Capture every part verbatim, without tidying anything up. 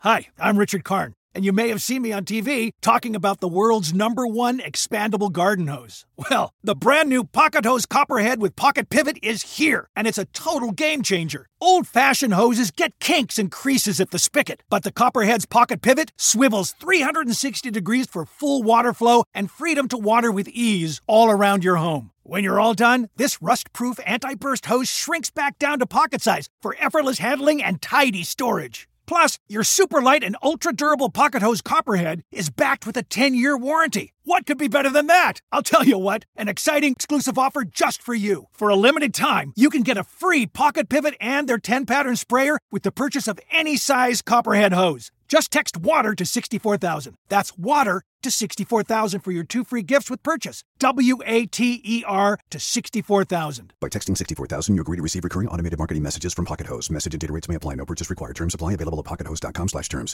Hi, I'm Richard Karn, and you may have seen me on T V talking about the world's number one expandable garden hose. Well, the brand new Pocket Hose Copperhead with Pocket Pivot is here, and it's a total game changer. Old-fashioned hoses get kinks and creases at the spigot, but the Copperhead's Pocket Pivot swivels three hundred sixty degrees for full water flow and freedom to water with ease all around your home. When you're all done, this rust-proof anti-burst hose shrinks back down to pocket size for effortless handling and tidy storage. Plus, your super light and ultra-durable Pocket Hose Copperhead is backed with a ten-year warranty. What could be better than that? I'll tell you what, an exciting exclusive offer just for you. For a limited time, you can get a free Pocket Pivot and their ten-pattern sprayer with the purchase of any size Copperhead hose. Just text WATER to sixty-four thousand. That's WATER to sixty-four thousand for your two free gifts with purchase. W A T E R to sixty-four thousand. By texting sixty-four thousand, you agree to receive recurring automated marketing messages from Pocket Hose. Message and data rates may apply. No purchase required. Terms apply. Available at pockethose.com slash terms.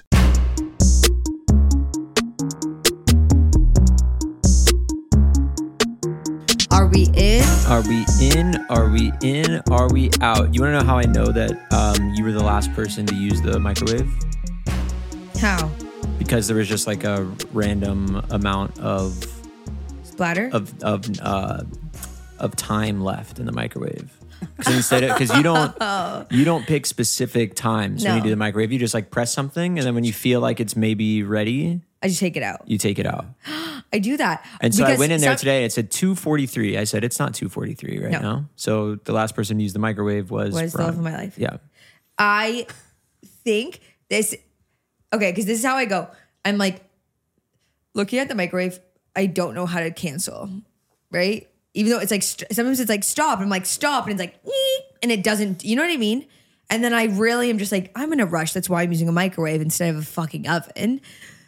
Are we in? Are we in? Are we in? Are we out? You want to know how I know that um, you were the last person to use the microwave? How? Because there was just like a random amount of Splatter? of of uh, of time left in the microwave. Because instead, because you don't you don't pick specific times No. when you do the microwave. You just like press something, and then when you feel like it's maybe ready, I just take it out. you take it out. I do that. And so I because went in there some- today. It said two forty-three. I said it's not two forty-three right No. now. So the last person to use the microwave was Was the Ron. love of my life. Yeah. I think this, okay, because this is how I go. I'm like, looking at the microwave, I don't know how to cancel, right? Even though it's like, st- sometimes it's like stop. I'm like, stop. And it's like, "Eek," and it doesn't, you know what I mean? And then I really am just like, I'm in a rush. That's why I'm using a microwave instead of a fucking oven.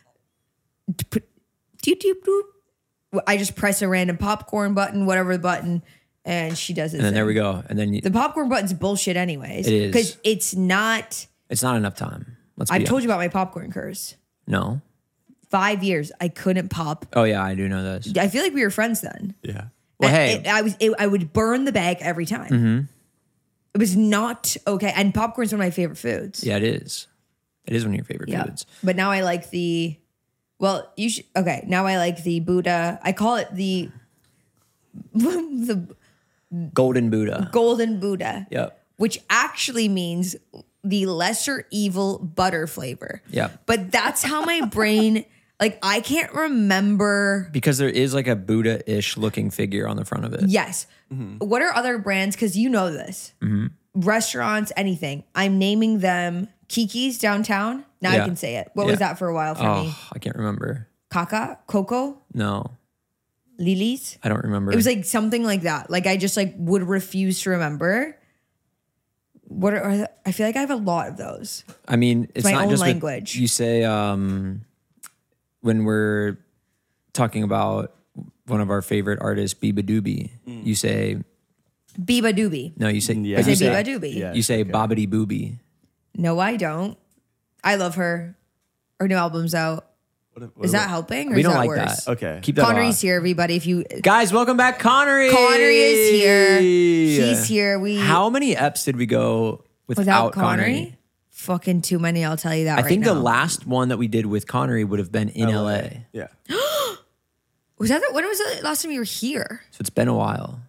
Doop, doop, doop. I just press a random popcorn button, whatever the button, and she does it. And then there we go. And then you, The popcorn button's bullshit anyways. It is. Because it's not, it's not enough time. Let's be I've told honest. you about my popcorn curse. No. Five years, I couldn't pop. Oh yeah, I do know this. I feel like we were friends then. Yeah. Well, I, hey. it- I was. It, I would burn the bag every time. Mm-hmm. It was not okay. And popcorn's one of my favorite foods. Yeah, it is. It is one of your favorite Yeah. foods. But now I like the. Well, you should. Okay, now I like the Buddha. I call it the. the Golden Buddha. golden Buddha. Yep. Which actually means the lesser evil butter flavor. Yep. But that's how my brain. Like I can't remember. Because there is like a Buddha-ish looking figure on the front of it. Yes. What are other brands? Because you know this. Mm-hmm. Restaurants, anything. I'm naming them Kiki's downtown. Now Yeah. I can say it. What was Yeah. that for a while for Oh, me? I can't remember. Kaka? Coco? No, Lily's? I don't remember. It was like something like that. Like I just like would refuse to remember. What are, are the- I feel like I have a lot of those. I mean, it's my not own just with- language. you say um, when we're talking about one of our favorite artists, Biba Doobie, you say Biba Doobie. no. You say Yeah. but I you say say Biba Doobie. Yeah. you say Okay. Bobbity Boobie. No, I don't. I love her. Her new album's out. What, what Is about- that helping or We is don't that like worse? that. Okay. Keep that Connery's off. here, everybody. If you Guys, welcome back, Connery. Connery is here. She's here. We How many eps did we go without, without Connery? Connery, fucking too many. I'll tell you that. I right think now. the last one that we did with Connery would have been in L A. Yeah. was that. The, when was the last time you were here? So it's been a while.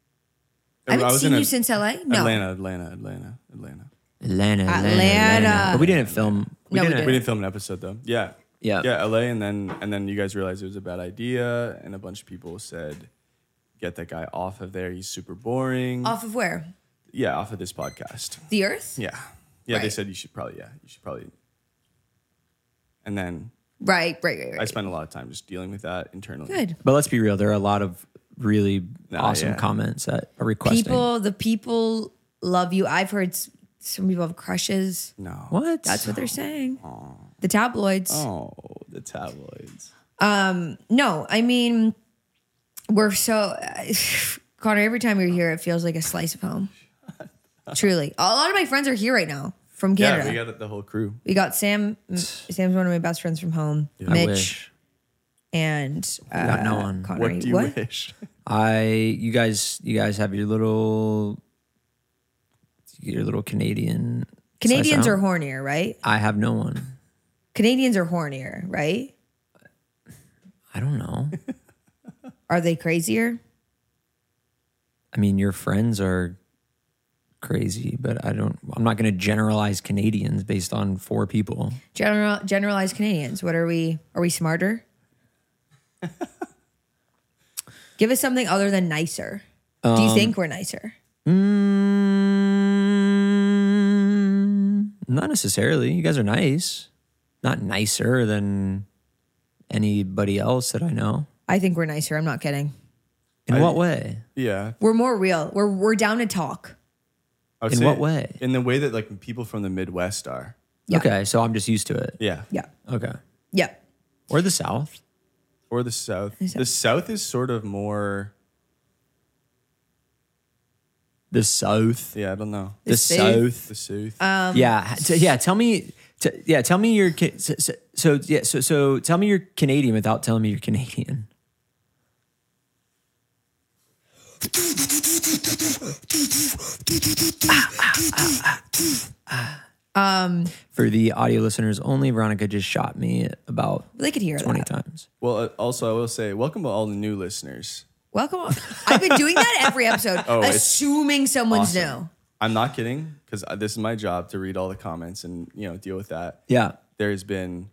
I haven't was seen in you a- since L A. No, Atlanta, Atlanta, Atlanta, Atlanta. Atlanta, Atlanta, Atlanta. Atlanta. But we didn't film. We No, we didn't. didn't. We didn't film an episode though. Yeah. Yeah. Yeah, L A, and then and then you guys realized it was a bad idea, and a bunch of people said, "Get that guy off of there. He's super boring." off of where? Yeah, off of this podcast. The Earth. Yeah, yeah. They Right. said you should probably. Yeah, you should probably. And then Right, right, right, right. I spent a lot of time just dealing with that internally. Good. But let's be real. There are a lot of really Nah, awesome yeah. comments that are requesting. People, the people love you. I've heard s- some people have crushes. No. What? That's what they're saying. The tabloids. Oh, the tabloids. No, I mean, we're so Connor. Every time you're here, it feels like a slice of home. Truly, a lot of my friends are here right now from Canada. Yeah, we got the whole crew. We got Sam. Sam's one of my best friends from home. I Mitch wish. and uh, got no one. Connery. What do you wish? I you guys you guys have your little your little Canadian Canadians slice are out. hornier, right? I have no one. Canadians are hornier, right? I don't know. Are they crazier? I mean, your friends are crazy, but I don't. I'm not going to generalize Canadians based on four people. General generalized Canadians. What are we? Are we smarter? Give us something other than nicer. Um, Do you think we're nicer? Mm, not necessarily. You guys are nice. Not nicer than anybody else that I know. I think we're nicer. I'm not kidding. In I- what way? Yeah. We're more real. We're we're down to talk. I would In say what way? In the way that like people from the Midwest are. Yeah. Okay, so I'm just used to it. Yeah. Yeah. Okay. Yeah. Or the South. Or the South. The South. The South is sort of more. The South. Yeah, I don't know. The, South. South. The South. Um, yeah. ha- t- yeah. Tell me. T- yeah. Tell me you're. Ca- So, so, so yeah. So so tell me you're Canadian without telling me you're Canadian. Um, For the audio listeners only, Veronica just shot me about they could hear twenty that. times. well, uh, also I will say, welcome to all the new listeners. Welcome. I've been doing that every episode, Oh, it's assuming someone's Awesome. new. I'm not kidding, because this is my job to read all the comments and you know deal with that. Yeah. There's been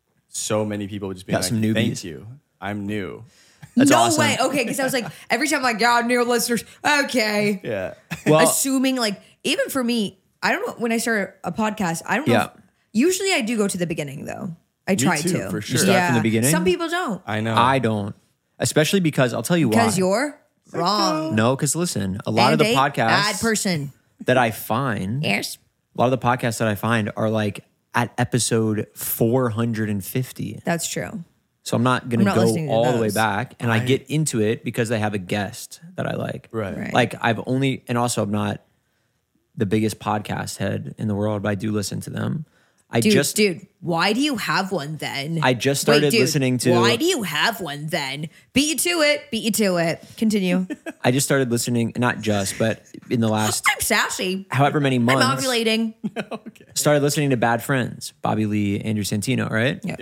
so many people just being Got like, some newbies. "Thank you, I'm new." That's no awesome. way. Okay, because I was like, every time I'm like, yeah, new listeners. Okay. Yeah. Well, Assuming like, even for me, I don't know, when I start a podcast, I don't know. Yeah. If, usually I do go to the beginning though. I try too, to. for sure. You start from the beginning? Some people don't. I know. I don't, especially because I'll tell you why. Because you're wrong. No, because listen, a lot And of the a podcasts bad person. that I find, Yes. a lot of the podcasts that I find are like at episode four hundred fifty. That's true. So I'm not going I'm to not go listening to all the way those. back. And I, get into it because they have a guest that I like. Right. Right. Like I've only, and also I'm not the biggest podcast head in the world, but I do listen to them. I Dude, just, dude, why do you have one then? I just started Wait, dude, listening to- Why do you have one then? Beat you to it. Beat you to it. Continue. I just started listening, not just, but in the last I'm sassy. however many I'm months, ovulating. started listening to Bad Friends, Bobby Lee, Andrew Santino, right? Yeah. Yeah.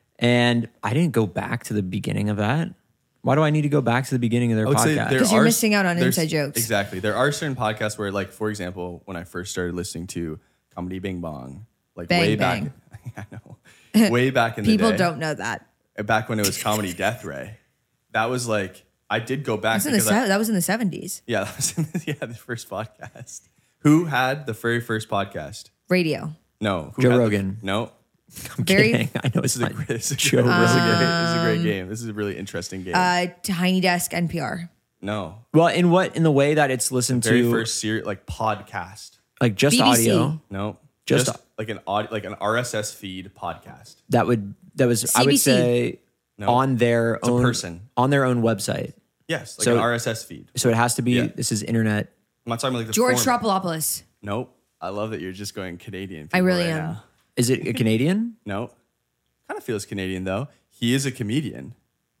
And I didn't go back to the beginning of that. Why do I need to go back to the beginning of their I would say podcast? there 'Cause you're are- missing out on there's- inside jokes. Exactly. There are certain podcasts where, like, for example, when I first started listening to Comedy Bing Bong, like Bang way Bang. back, I know, way back in the People day, don't know that. back when it was Comedy Death Ray, that was like I did go back That was in the, because I- se- that was in the seventies. yeah, that was in the, yeah the first podcast. Who had the very first podcast? Radio. No, who Joe had the- Rogan. no, I'm very- kidding. I know it's this is a not great, this is a Joe great, this is a Rogan. great, this is a great game. This is a really interesting game. Uh, Tiny Desk N P R. no, Well, in what in the way that it's listened very to, first series like podcast. like just B B C. audio. No, Just- just, like an aud- like an R S S feed podcast. That would that was I C B would C. say No. on their a own person. on their own website. Yes, like So- an R S S feed. So it has to be. Yeah. This is internet. I'm not talking about like the George form. Tropolopoulos. Nope. I love that you're just going Canadian. I people really right am. Now. Is it a Canadian? Nope. Kind of feels Canadian though. He is a comedian.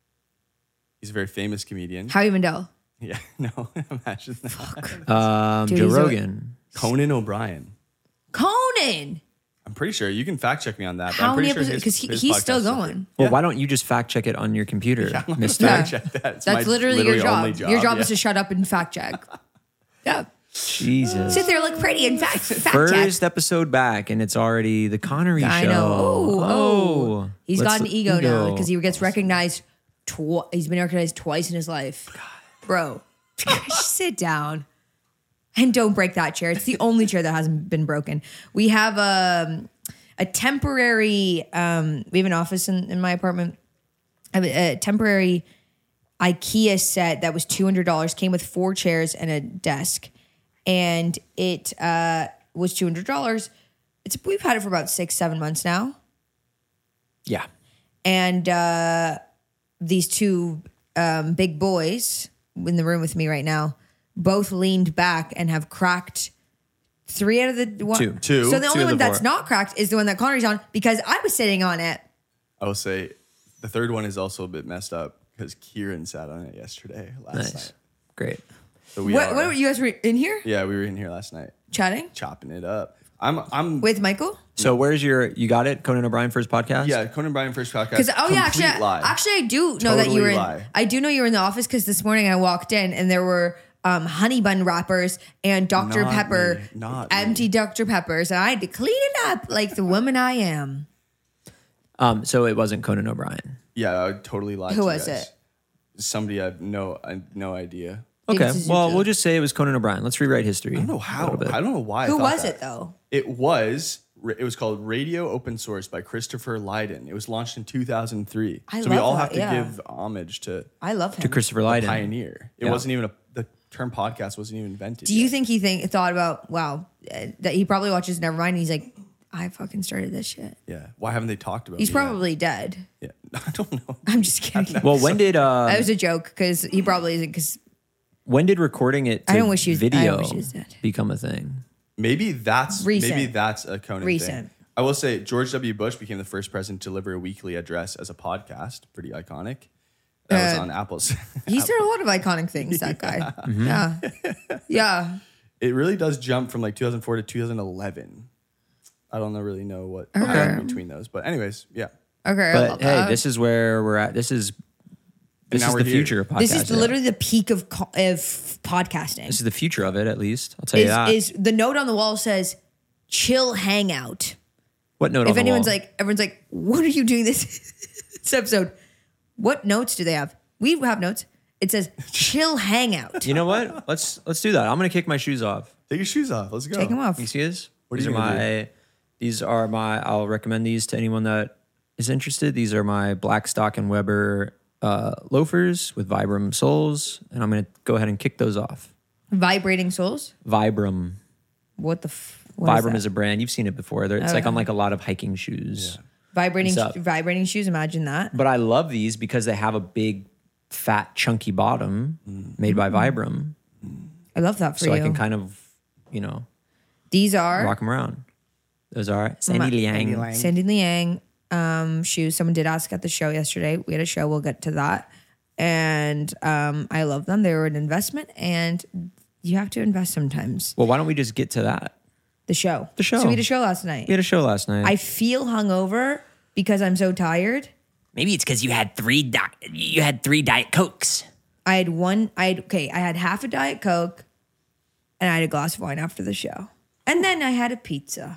He's a very famous comedian. Howie Mandel. Yeah. No. Imagine that. Um, Dude, Joe he's a- Rogan. Conan O'Brien. Conan. I'm pretty sure you can fact check me on that. but How I'm many pretty sure episodes? his- Because he, his he's podcast still is going. good. Well, Yeah. why don't you just fact check it on your computer, Mister Yeah. Check that. It's That's my literally your job. only Your job yeah. is to shut up and fact check. Yeah. Jesus. Sit there, look pretty, and fact, fact check. First episode back, and it's already the Connery I show. know. Oh, oh. He's Let's- got an ego, now because he gets recognized. Tw- he's been recognized twice in his life. Bro, sit down and don't break that chair. It's the only chair that hasn't been broken. We have um, a temporary. Um, we have an office in, in my apartment. I have a, a temporary IKEA set that was two hundred dollars. Came with four chairs and a desk, and it uh, was two hundred dollars. It's we've had it for about six, seven months now. Yeah. And uh, these two um, big boys in the room with me right now both leaned back and have cracked three out of the one. Two. Two. So the Two only of one the that's four. not cracked is the one that Connery's on because I was sitting on it. I will say the third one is also a bit messed up because Kieran sat on it yesterday, last Nice. night. Great. So we What, are, what were you guys were in here yeah, we were in here last night chatting? chopping it up. I'm I'm With Michael? So where's your, you got it? Conan O'Brien First Podcast? yeah, Conan O'Brien First Podcast. Because oh yeah, actually, Complete lie. actually I do know that you Totally were in. lie. I do know you were in the office because this morning I walked in and there were um, honey bun wrappers and Doctor Not Pepper, me. Not empty me. Doctor Peppers, and I had to clean it up like the woman I am. Um, so it wasn't Conan O'Brien. Yeah, I totally lied. Who to you was guys. it? Somebody I have no I have no idea. Okay. David Suzuki. Well, we'll just say it was Conan O'Brien. Let's rewrite history. I don't know how. I don't know why. I Who thought was that. it though? It was. It was called Radio Open Source by Christopher Lydon. It was launched in two thousand three. I so we love all that, have to yeah. give homage to I love him. To Christopher the Lydon. pioneer. It Yeah. wasn't even a the term podcast wasn't even invented. Do you yet. think he think thought about wow uh, that he probably watches Nevermind? And he's like, I fucking started this shit. Yeah. Why haven't they talked about? He's me yet? probably dead. Yeah. I don't know. I'm just kidding. Well, when did uh, That was a joke because he probably isn't. Because when did recording it to I don't wish he was- I video don't wish he was dead. become a thing? Maybe that's Recent. maybe that's a Conan Recent. thing. I will say George W. Bush became the first president to deliver a weekly address as a podcast. Pretty iconic. That was Uh, on Apple's. he's done a lot of iconic things. That guy. Yeah. Yeah. It really does jump from like two thousand four to two thousand eleven. I don't know, really know what Okay. happened between those, but anyways, yeah. Okay. I But love hey, that. this is where we're at. This is this now is we're the here. future of podcasting. This is literally the peak of co- of podcasting. This is the future of it, at least. I'll tell you Is, that. is the note on the wall says chill hangout. what note? If on the anyone's wall? like, everyone's like, what are you doing this, this episode? What notes do they have? We have notes. It says chill hangout. you know what? Let's let's do that. I'm gonna kick my shoes off. Take your shoes off. Let's go. Take them off. You see this? What are these you are gonna my. These are my. I'll recommend these to anyone that is interested. These are my Blackstock and Weber uh, loafers with Vibram soles, and I'm gonna go ahead and kick those off. Vibrating souls. Vibram. What the? F- what Vibram that? is, a brand. You've seen it before. They're- It's like Okay. on like a lot of hiking shoes. vibrating What's up? vibrating shoes. Imagine that. But I love these because they have a big, fat, chunky bottom made by Vibram, I love that for so you. I can kind of, you know, These are rock them around. Those are Sandy Liang. Sandy Liang um, shoes. Someone did ask at the show yesterday. We had a show. We'll get to that. And um, I love them. They were an investment, and you have to invest sometimes. Well, why don't we just get to that? The show. The show. So we had a show last night. We had a show last night. I feel hungover because I'm so tired. Maybe it's because you had three di- you had three Diet Cokes. I had one. I had okay. I had half a Diet Coke, and I had a glass of wine after the show, and then I had a pizza.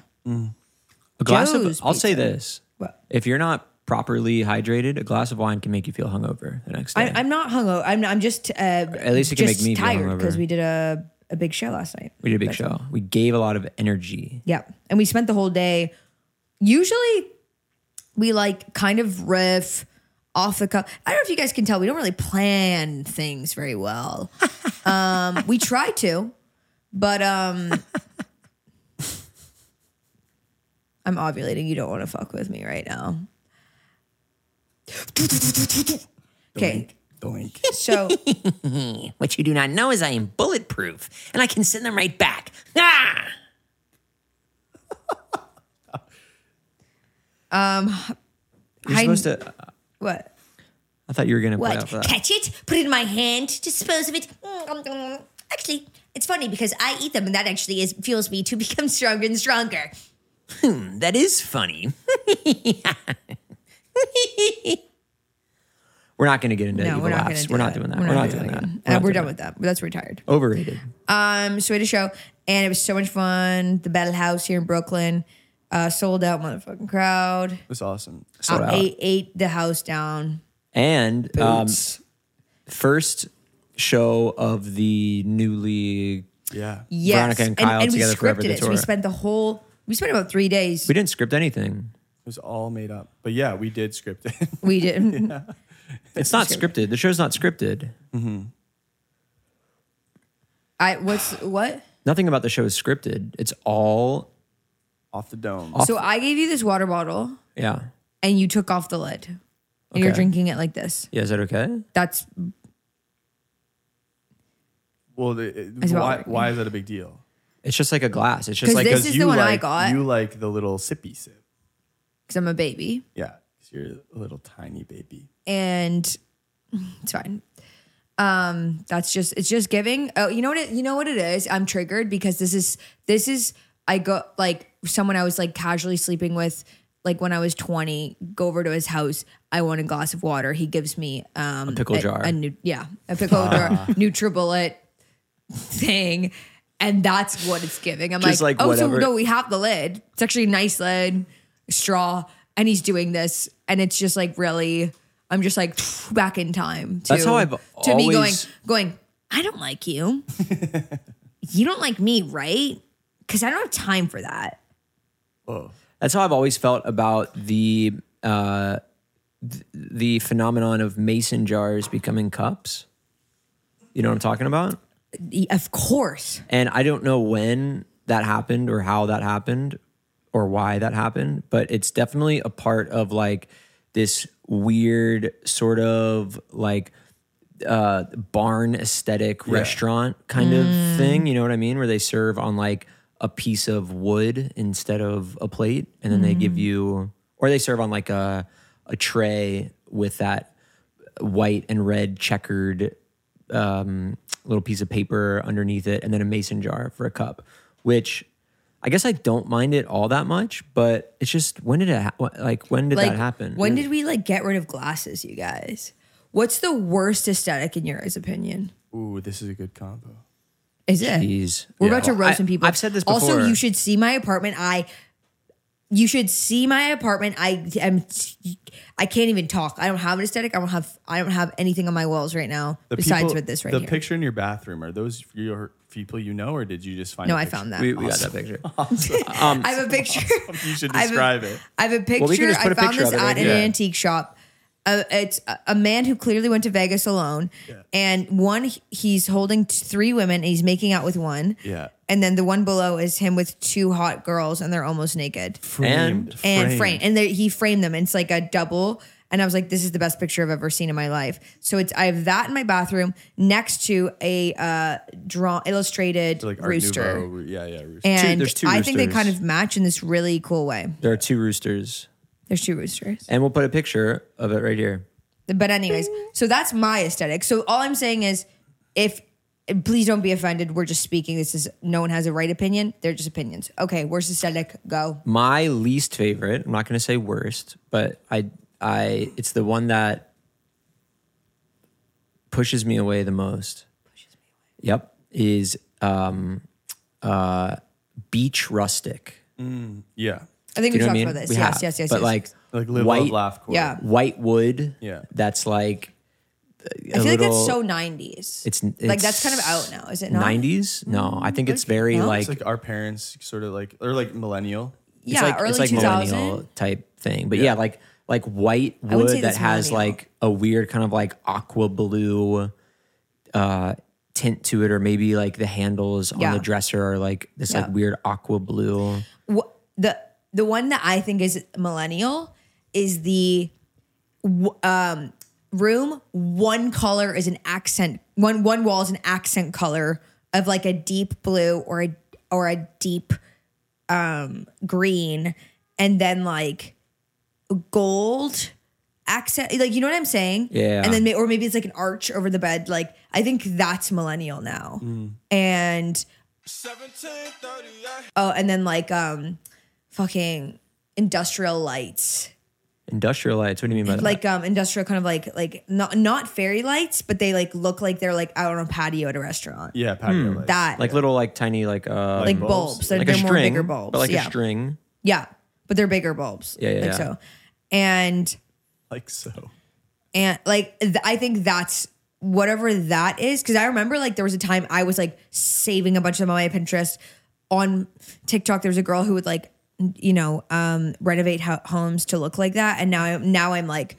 a glass Joe's of. I'll say pizza. this: What? if you're not properly hydrated, a glass of wine can make you feel hungover the next day. I, I'm not hungover. I'm. I'm just. Uh, At least it can make me feel tired hungover. because we did a a big show last night. we did a big show. We gave a lot of energy. Yeah. And we spent the whole day. Usually we like kind of riff off the cuff. I don't know if you guys can tell, we don't really plan things very well. um, we try to, but um I'm ovulating. You don't want to fuck with me right now. Okay. Doink. So What you do not know is I am bulletproof, and I can send them right back. Ah! You're I- supposed to. what? I thought you were gonna play What? off of that. Catch it, put it in my hand, dispose of it. Actually, it's funny because I eat them, and that actually is fuels me to become stronger and stronger. Hmm, that is funny. We're not gonna get into No, evil we're not laughs. going to do we're that. not doing that. We're, not, doing, that. that. We're Uh, not we're doing done with that. That's retired. Overrated. Um, so we had a show, and it was so much fun. The Battle House here in Brooklyn, uh, sold out, motherfucking crowd. It was awesome. Sold I out. ate, ate the house down. And um, Boots. first show of the newly. Yeah. Yes, Veronica and Kyle and, we together forever, scripted the it. So we tour. spent the whole. We spent about three days. We didn't script anything. It was all made up. But yeah, we did script it. We did. It's not scripted. The show's not scripted. I what's what? Nothing about the show is scripted. It's all Off the dome. So I gave you this water bottle, yeah. and you took off the lid, and you're Okay. drinking it like this. Yeah, is that okay? That's Well, the, it- It's about why, like- why is that a big deal? It's just like a glass. It's just 'Cause like this is you the one I like, got. You like the little sippy sip. because I'm a baby. Yeah. Because you're a little tiny baby. And it's fine. Um, that's just it's just giving. Oh, you know what? It, you know what it is. I'm triggered because this is this is I go like someone I was like casually sleeping with, like when I was twenty, go over to his house. I want a glass of water. He gives me um, A pickle jar. A, nu- yeah, a pickle jar, NutriBullet thing, and that's what it's giving. I'm Just like, like oh, whatever. so no, we have the lid. It's actually a nice lid, straw, and he's doing this, and it's just like really. I'm just like back in time. To, That's how I've to me going always- going. I don't like you. You don't like me, right? Because I don't have time for that. Whoa. That's how I've always felt about the uh, th- the phenomenon of mason jars becoming cups. You know what I'm talking about? Of course. And I don't know when that happened or how that happened or why that happened, but it's definitely a part of like this weird sort of like uh, barn aesthetic restaurant kind of thing. You know what I mean? Where they serve on like a piece of wood instead of a plate, and then they give you, or they serve on like a a tray with that white and red checkered um, little piece of paper underneath it, and then a mason jar for a cup. Which I guess I don't mind it all that much, but it's just when did it ha- like when did Like, that happen? when did we like get rid of glasses, you guys? What's the worst aesthetic in your guys' opinion? Ooh, this is a good combo. Is it? Jeez. We're Yeah. about to Well, roast I- some people. I've said this Also, before. you should see my apartment. I, you should see my apartment. I am, I can't even talk. I don't have an aesthetic. I don't have. I don't have anything on my walls right now The besides people- with this right the here. picture in your bathroom, are those your people you know, or did you just find No, a I picture? found that. We, we got that picture. I have a picture. You should I have a- describe it. I have a picture. Well, we can just put I a found picture this of it at right an here. antique shop. Uh, it's a, a man who clearly went to Vegas alone, and one he's holding t- three women. And he's making out with one. Yeah. And then the one below is him with two hot girls, and they're almost naked Framed, and framed. framed. And they, he framed them. And it's like a double. And I was like, this is the best picture I've ever seen in my life. So it's I have that in my bathroom next to a uh, draw illustrated like Art rooster. Nouveau, yeah, yeah, rooster. And there's two I think they roosters. kind of match in this really cool way. There are two roosters, There's two roosters. and we'll put a picture of it right here. But anyways, so that's my aesthetic. So all I'm saying is, if please don't be offended. We're just speaking. This is no one has a right opinion. They're just opinions. Okay, worst aesthetic. Go. My least favorite, I'm not going to say worst, but I, I, it's the one that pushes me away the most. Pushes me away. Yep, is um, uh, beach rustic. Yeah. I think Do we you know talked what I mean? about this. We yes, have, yes, yes, But yes. like, Like live, white, love, laugh, quote. Yeah. white wood. Yeah. That's like. I feel like that's so nineties. It's, like it's that's kind of out now, is it not? nineties? No, I think it's very No? like It's like our parents sort of like, or like millennial. Yeah, it's like early it's like two thousand. millennial type thing. But yeah, like like white wouldn't wood say that that's has millennial. like a weird kind of like aqua blue uh tint to it, or maybe like the handles on Yeah. the dresser are like this Yeah. like weird aqua blue. Wh- the the one that I think is millennial is the w- um, room. One color is an accent. One one wall is an accent color of like a deep blue or a or a deep um, green, and then like gold accent. Like you know what I'm saying? Yeah. And then may, or maybe it's like an arch over the bed. Like I think that's millennial now. And oh, and then like um, fucking industrial lights. Industrial lights. What do you mean by that? Like um industrial kind of like like not not fairy lights, but they like look like they're like out on a patio at a restaurant. Yeah, patio lights. That like little like tiny like uh like bulbs? bulbs. They're, like they're a more string, bigger bulbs. but like yeah. a string. Yeah. But they're bigger bulbs. Yeah, yeah, Like yeah. so. And Like so. and like th- I think that's whatever that is. Cause I remember like there was a time I was like saving a bunch of them on my Pinterest. On TikTok, there was a girl who would like, you know, um, renovate ho- homes to look like that. And now, I'm, now I'm like,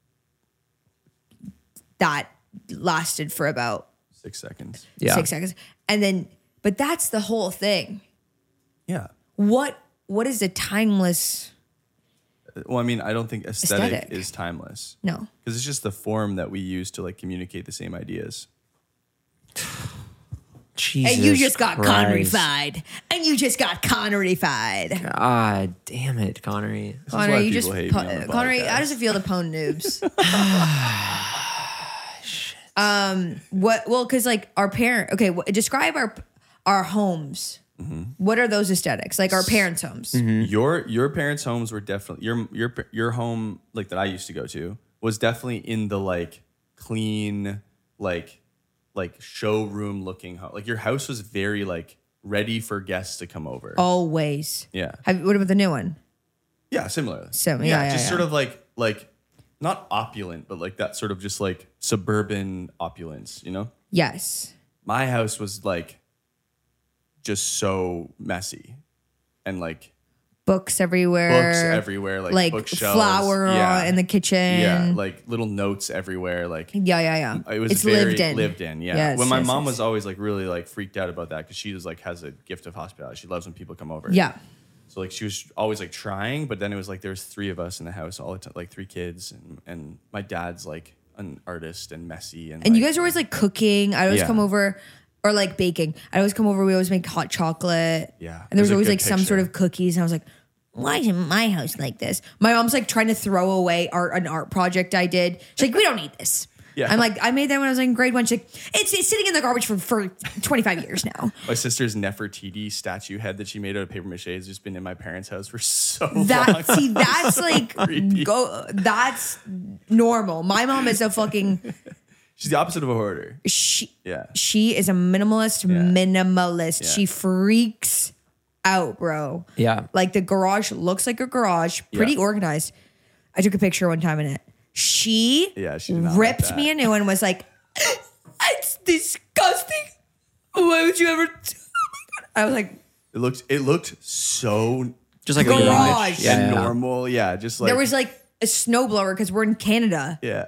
that lasted for about Six seconds. Yeah. six seconds. And then, but that's the whole thing. Yeah. What, what is a timeless, Well, I mean, I don't think aesthetic, Aesthetic. is timeless. no. Because it's just the form that we use to like communicate the same ideas. Jesus And you just got Christ. Connery-fied. And you just got Connery-fied. God damn it, Connery. This is why Connery, you people just, hate po- me on the Connery, podcast. how does it feel to pwn noobs? um, what, well, cause like our parent, okay, wh- describe our, our homes What are those aesthetics? Like our parents' homes. Your your parents' homes were definitely your your your home like that I used to go to was definitely in the like clean like like showroom looking home. Like your house was very like ready for guests to come over. Always. Yeah. Have, what about the new one? Yeah, similar. Sim- yeah, yeah, just yeah. sort of like like not opulent, but like that sort of just like suburban opulence, you know? Yes. My house was like just so messy and like Books everywhere. books everywhere, like, Like bookshelves. flour yeah. in the kitchen. Yeah, like little notes everywhere. Like Yeah, yeah, yeah. it was it's very lived in. lived in. Yeah. Yes, when my yes, mom yes. was always like really like freaked out about that because she was like has a gift of hospitality. She loves when people come over. Yeah. So like she was always like trying, but then it was like there was three of us in the house all the time, like three kids, and and my dad's like an artist and messy and And like, you guys are always like cooking. I always Yeah. come over, or like baking. I always come over. We always make hot chocolate. Yeah. And there was There's a always good like some picture. sort of cookies. And I was like, why isn't my house like this? My mom's like trying to throw away art, an art project I did. She's like, we don't need this. Yeah. I'm like, I made that when I was in grade one. She's like, it's, it's sitting in the garbage for, for twenty-five years now. my sister's Nefertiti statue head that she made out of paper mache has just been in my parents' house for so That long. see, that's like Creepy. go. That's normal. My mom is a fucking She's the opposite of a hoarder. she. Yeah. She is a minimalist. Minimalist. Yeah. She freaks out, bro. Yeah. Like the garage looks like a garage, pretty Yeah. organized. I took a picture one time in it. She, Yeah, she did not like ripped that. me a new one and was like, it's disgusting. Why would you ever? do- Oh my God. I was like, It looked it looked so Just like Garage. a garage. yeah, Yeah, yeah. normal. Yeah, just like there was like a snowblower because we're in Canada. yeah.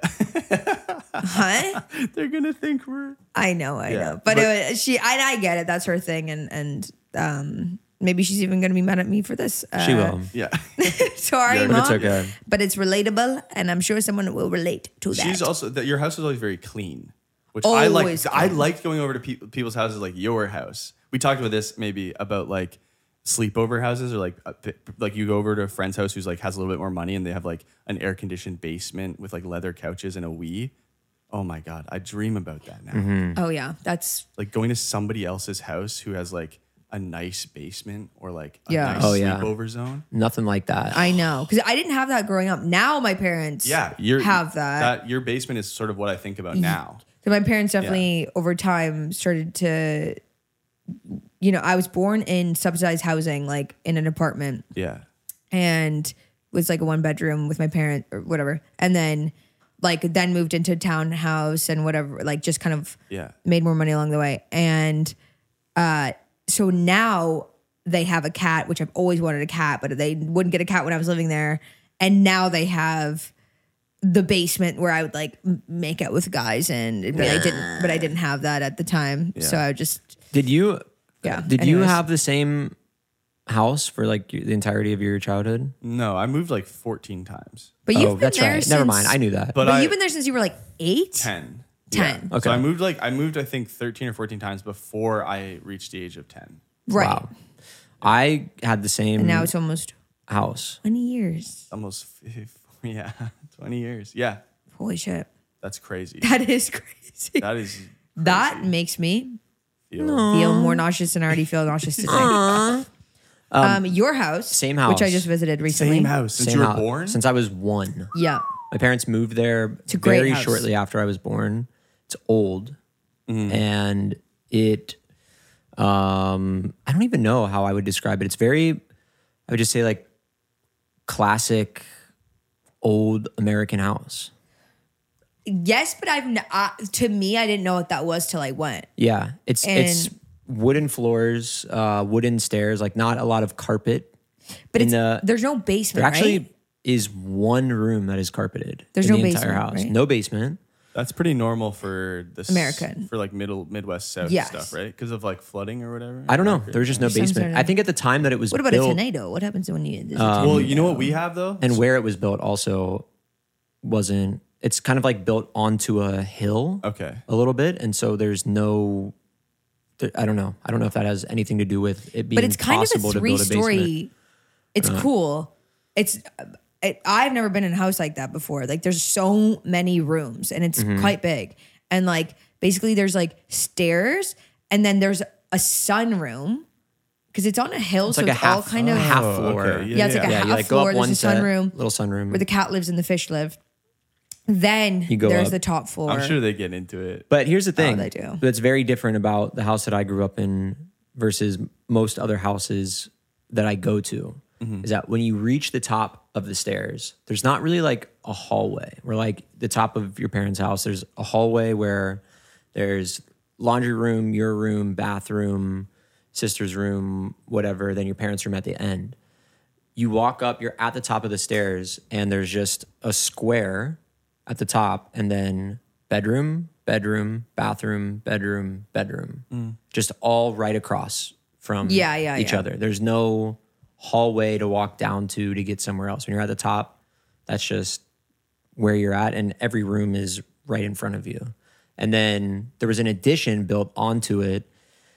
Huh? They're gonna think we're I know, I Yeah, know. But, but- it was, she, I, I get it. That's her thing. And, and, um, maybe she's even going to be mad at me for this. Uh, She will. yeah. Sorry, Yeah, mom. but it's okay. But it's relatable, and I'm sure someone will relate to that. She's also that your house was always very clean, which I Always like. I clean. liked going over to pe- people's houses like your house. We talked about this maybe about like sleepover houses or like uh, p- like you go over to a friend's house who's like has a little bit more money and they have like an air conditioned basement with like leather couches and a Wii. Oh my god, I dream about that now. Mm-hmm. Oh yeah, that's Like going to somebody else's house who has like a nice basement or like a Yeah. nice Oh, yeah. sleepover zone. Nothing like that. I know because I didn't have that growing up. Now my parents Yeah, you're have that. That your basement is sort of what I think about now. So my parents definitely over time started to, you know, I was born in subsidized housing, like in an apartment, Yeah. and was like a one bedroom with my parent or whatever, and then like then moved into a townhouse and whatever, like just kind of Yeah. made more money along the way. And uh, so now they have a cat, which I've always wanted a cat, but they wouldn't get a cat when I was living there. And now they have the basement where I would like m- make out with guys, and but I didn't, but I didn't have that at the time. So I just Did you? Yeah, Did you anyways. have the same house for like the entirety of your childhood? No, I moved like fourteen times. But you've oh, been that's there right. since, Never mind. I knew that. But But, I, you've been there since you were like eight. ten. Ten. Yeah. Okay. So I moved like I moved I think thirteen or fourteen times before I reached the age of ten. Right. Wow. I had the same And now it's almost house. twenty years. Almost yeah, twenty years. Yeah. Holy shit. That's crazy. That is crazy. That is That makes me feel, feel more nauseous than I already feel nauseous today. Um, your house. Same Which I house. just visited recently. same house since Same you were house. born. Since I was one. Yeah. My parents moved there a great very house. shortly after I was born. It's old, Mm-hmm. and it. Um, I don't even know how I would describe it. It's very, I would just say like classic, old American house. Yes, but I've n- uh, to me, I didn't know what that was till I went. Yeah, it's it's And- wooden floors, uh, wooden stairs, like not a lot of carpet. But In it's, the- there's no basement, There actually right? is one room that is carpeted. There's in no the entire basement, house. right? No basement. That's pretty normal for this American. for like middle Midwest South Yes. stuff, right? Because of like flooding or whatever. I don't know. There was just no Sounds basement. right. I think at the time that it was What about built, a tornado? What happens when you? there's a Um, Well, you know what we have though, and where it was built also wasn't. It's kind of like built onto a hill. Okay. A little bit, and so there's no. there- I don't know. I don't know if that has anything to do with it being but it's kind of possible a to three build a basement. story. It's cool. It's it, I've never been in a house like that before. Like there's so many rooms and it's Mm-hmm. quite big. And like basically there's like stairs and then there's a sunroom because it's on a hill, It's so like a it's all half, kind of half Oh, floor. okay. yeah, it's like a Yeah, half you like go floor. up one There's a set, sunroom little sunroom. where the cat lives and the fish live. Then You go there's up. the top floor. I'm sure they get into it. But here's the thing they do. that's very different about the house that I grew up in versus most other houses that I go to is that when you reach the top of the stairs, there's not really like a hallway. Where like the top of your parents' house, there's a hallway where there's laundry room, your room, bathroom, sister's room, whatever, then your parents' room at the end. You walk up, you're at the top of the stairs, and there's just a square at the top, and then bedroom, bedroom, bathroom, bedroom, bedroom. Just all right across from Yeah, yeah, each yeah. other. There's no hallway to walk down to to get somewhere else. When you're at the top, that's just where you're at, and every room is right in front of you. And then there was an addition built onto it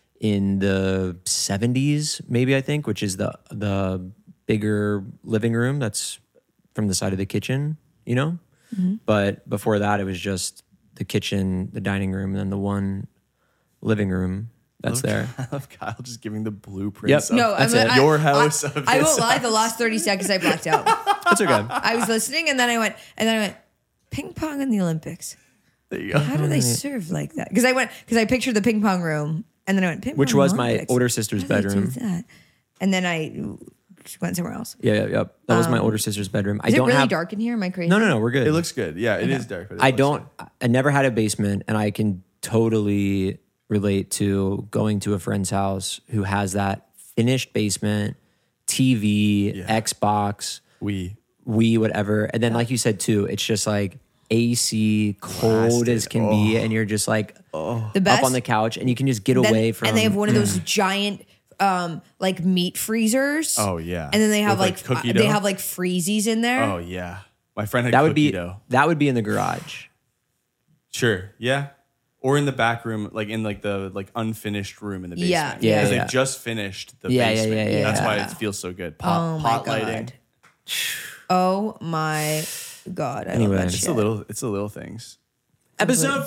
in the seventies, maybe I think, which is the the bigger living room that's from the side of the kitchen, you know? Mm-hmm. But before that, it was just the kitchen, the dining room, and then the one living room that's there. I love Kyle just giving the blueprints. Yep. Of No, That's I mean, it. I, Your house I, of I this won't lie. The last thirty seconds, I blacked out. That's okay. I was listening, and then I went, and then I went, ping pong in the Olympics. There you go. How do they serve like that? Because I went, because I pictured the ping pong room, and then I went, ping pong Which was my Olympics. older sister's How do they do bedroom. that? And then I went somewhere else. Yeah, yeah, yeah. That was my older sister's bedroom. I Is don't it really have dark in here? Am I crazy? No, no, no. We're good. It looks good. Yeah, it is dark. But it I looks don't. good. I never had a basement, and I can totally relate to going to a friend's house who has that finished basement, T V, Yeah. Xbox, We. Wii, whatever. And then, like you said too, it's just like A C, cold Blasted. as can be, and you're just like The best. up on the couch, and you can just get then- away from. And they have one of those giant, um, like meat freezers. Oh, yeah. And then they have With, like, like, cookie uh, they dough? have like freezies in there. Oh yeah. My friend had that would cookie be dough. that would be in the garage. Sure. Yeah. Or in the back room, like in like the like unfinished room in the basement. Yeah, yeah, Because yeah. they just finished the Yeah, yeah, basement. yeah, yeah, That's yeah. why it feels so good. Pot, Oh my pot god. lighting. Oh my god. I Anyway. love that It's shit. the little. It's the little things. Episode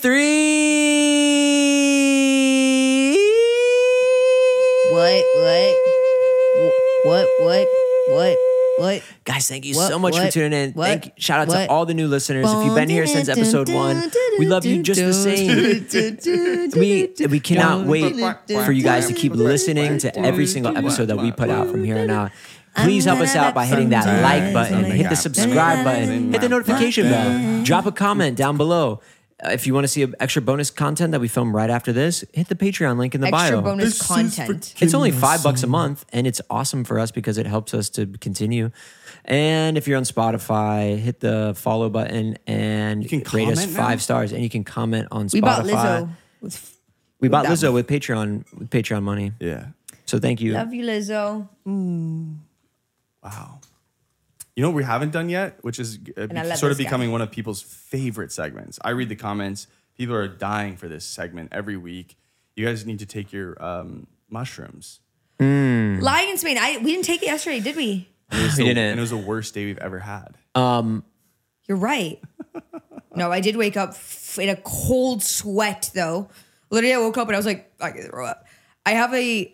forty-three. What? What? What? What? What? What? Guys, thank you What, so much for what, tuning in. what, Thank you. Shout out what? to all the new listeners. If you've been here since episode one, we love you just the same. we we cannot wait for you guys to keep listening to every single episode that we put out from here on out. Please help us out by hitting that like button, hit the subscribe button, hit the notification bell, drop a comment down below. Uh, if you want to see extra bonus content that we film right after this, hit the Patreon link in the Extra bio. bonus content. It's only five bucks a month, and it's awesome for us because it helps us to continue. And if you're on Spotify, hit the follow button and can rate us comment now? five stars. And you can comment on Spotify. We bought Lizzo. With, We bought that Lizzo with Patreon with Patreon money. Yeah. So thank you. love you, Lizzo. Wow. You know what we haven't done yet, which is uh, I love sort of this guy. becoming one of people's favorite segments. I read the comments. People are dying for this segment every week. You guys need to take your um, mushrooms. Lying in Spain. I we didn't take it yesterday, did we? It was We the- didn't. And it was the worst day we've ever had. You're right. No, I did wake up f- in a cold sweat though. Literally, I woke up and I was like, I can throw up. I have a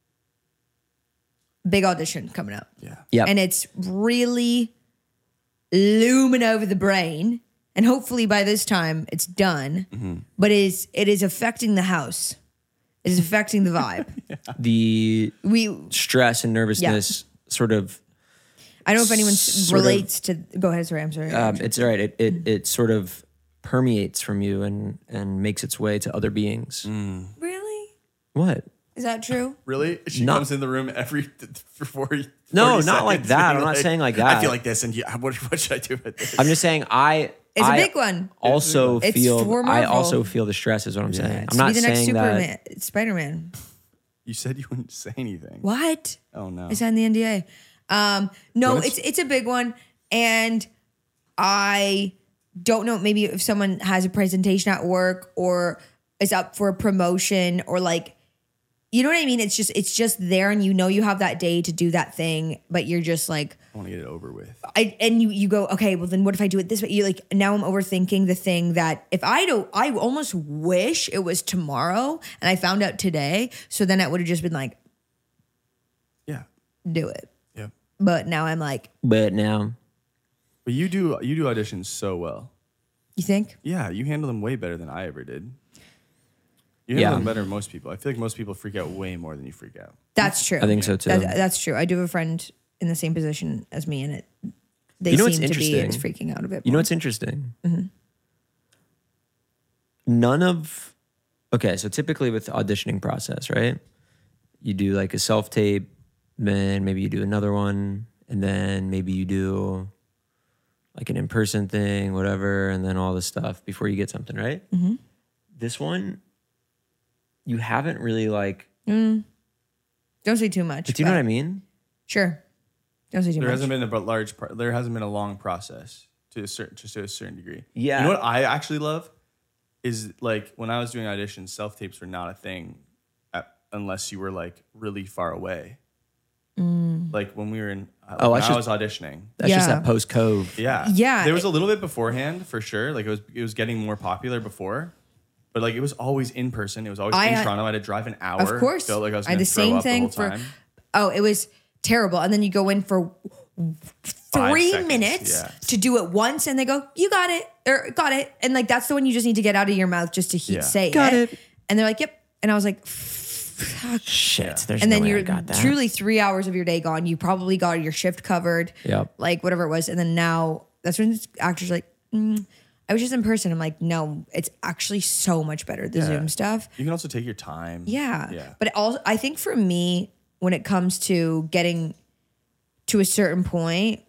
big audition coming up. Yeah. Yep. And it's really looming over the brain. And hopefully by this time it's done. Mm-hmm. But it is it is affecting the house. It is affecting the vibe. the We stress and nervousness sort of I don't know if anyone s- Sort of- relates to go ahead, sorry, I'm sorry. um, it's all right. It, it it sort of permeates from you and and makes its way to other beings. Really? What? Is that true? Really? She Not- comes in the room every for forty. No, forty not like seconds that. being I'm not saying like that. I feel like this, and yeah, what, what should I do with this? I'm just saying I. It's a I big one. Also It's feel. for I Marvel. also feel the stress. Is what I'm saying. It's I'm not be the next saying that. Superman, Spider-Man. You said you wouldn't say anything. What? Oh no. I signed the N D A. Um, no, What? it's it's a big one, and I don't know. Maybe if someone has a presentation at work or is up for a promotion or like, you know what I mean? It's just it's just there, and you know you have that day to do that thing, but you're just like, I want to get it over with. I and you you go, okay, well then what if I do it this way? You like now I'm overthinking the thing that if I don't, I almost wish it was tomorrow and I found out today. So then I would have just been like, do it. Yeah. But now I'm like, But now, But you do you do auditions so well. you think? Yeah, you handle them way better than I ever did. You handle Yeah. them better than most people. I feel like most people freak out way more than you freak out. That's true. I think so too. That, that's true. I do have a friend in the same position as me, and it they You know what's seem to be interesting? freaking out a bit. You know more. what's interesting? None of, okay, so typically with the auditioning process, right? You do like a self tape, then maybe you do another one, and then maybe you do like an in person thing, whatever, and then all this stuff before you get something, right? Mm-hmm. This one, you haven't really like, Don't say too much. but do you know what I mean? Sure. Don't say too There much. hasn't been a large part. There hasn't been a long process to a certain, just to a certain degree. Yeah. You know what I actually love is like when I was doing auditions, self tapes were not a thing, at, unless you were like really far away. Like when we were in, uh, like Oh, when that's I just- was auditioning. That's just Yeah. that post cove. Yeah, Yeah, There was it- a little bit beforehand for sure. Like it was, it was getting more popular before, but like it was always in person. It was always I in had- Toronto. I had to drive an hour. Of course. Felt like I was I had going the to throw same up thing the whole for. time. Oh, it was terrible. And then you go in for Five three seconds, minutes yeah. to do it once, and they go, "You got it," or "Got it," and like that's the one you just need to get out of your mouth just to he- Yeah. say Got it. it. And they're like, "Yep," and I was like, "Fuck." Shit, there's And no then way I you're got that. truly three hours of your day gone. You probably got your shift covered, Yep. like whatever it was. And then now that's when actors are like, mm, I was just in person. I'm like, no, it's actually so much better, the Zoom stuff. You can also take your time. Yeah. Yeah. But also, I think for me, when it comes to getting to a certain point,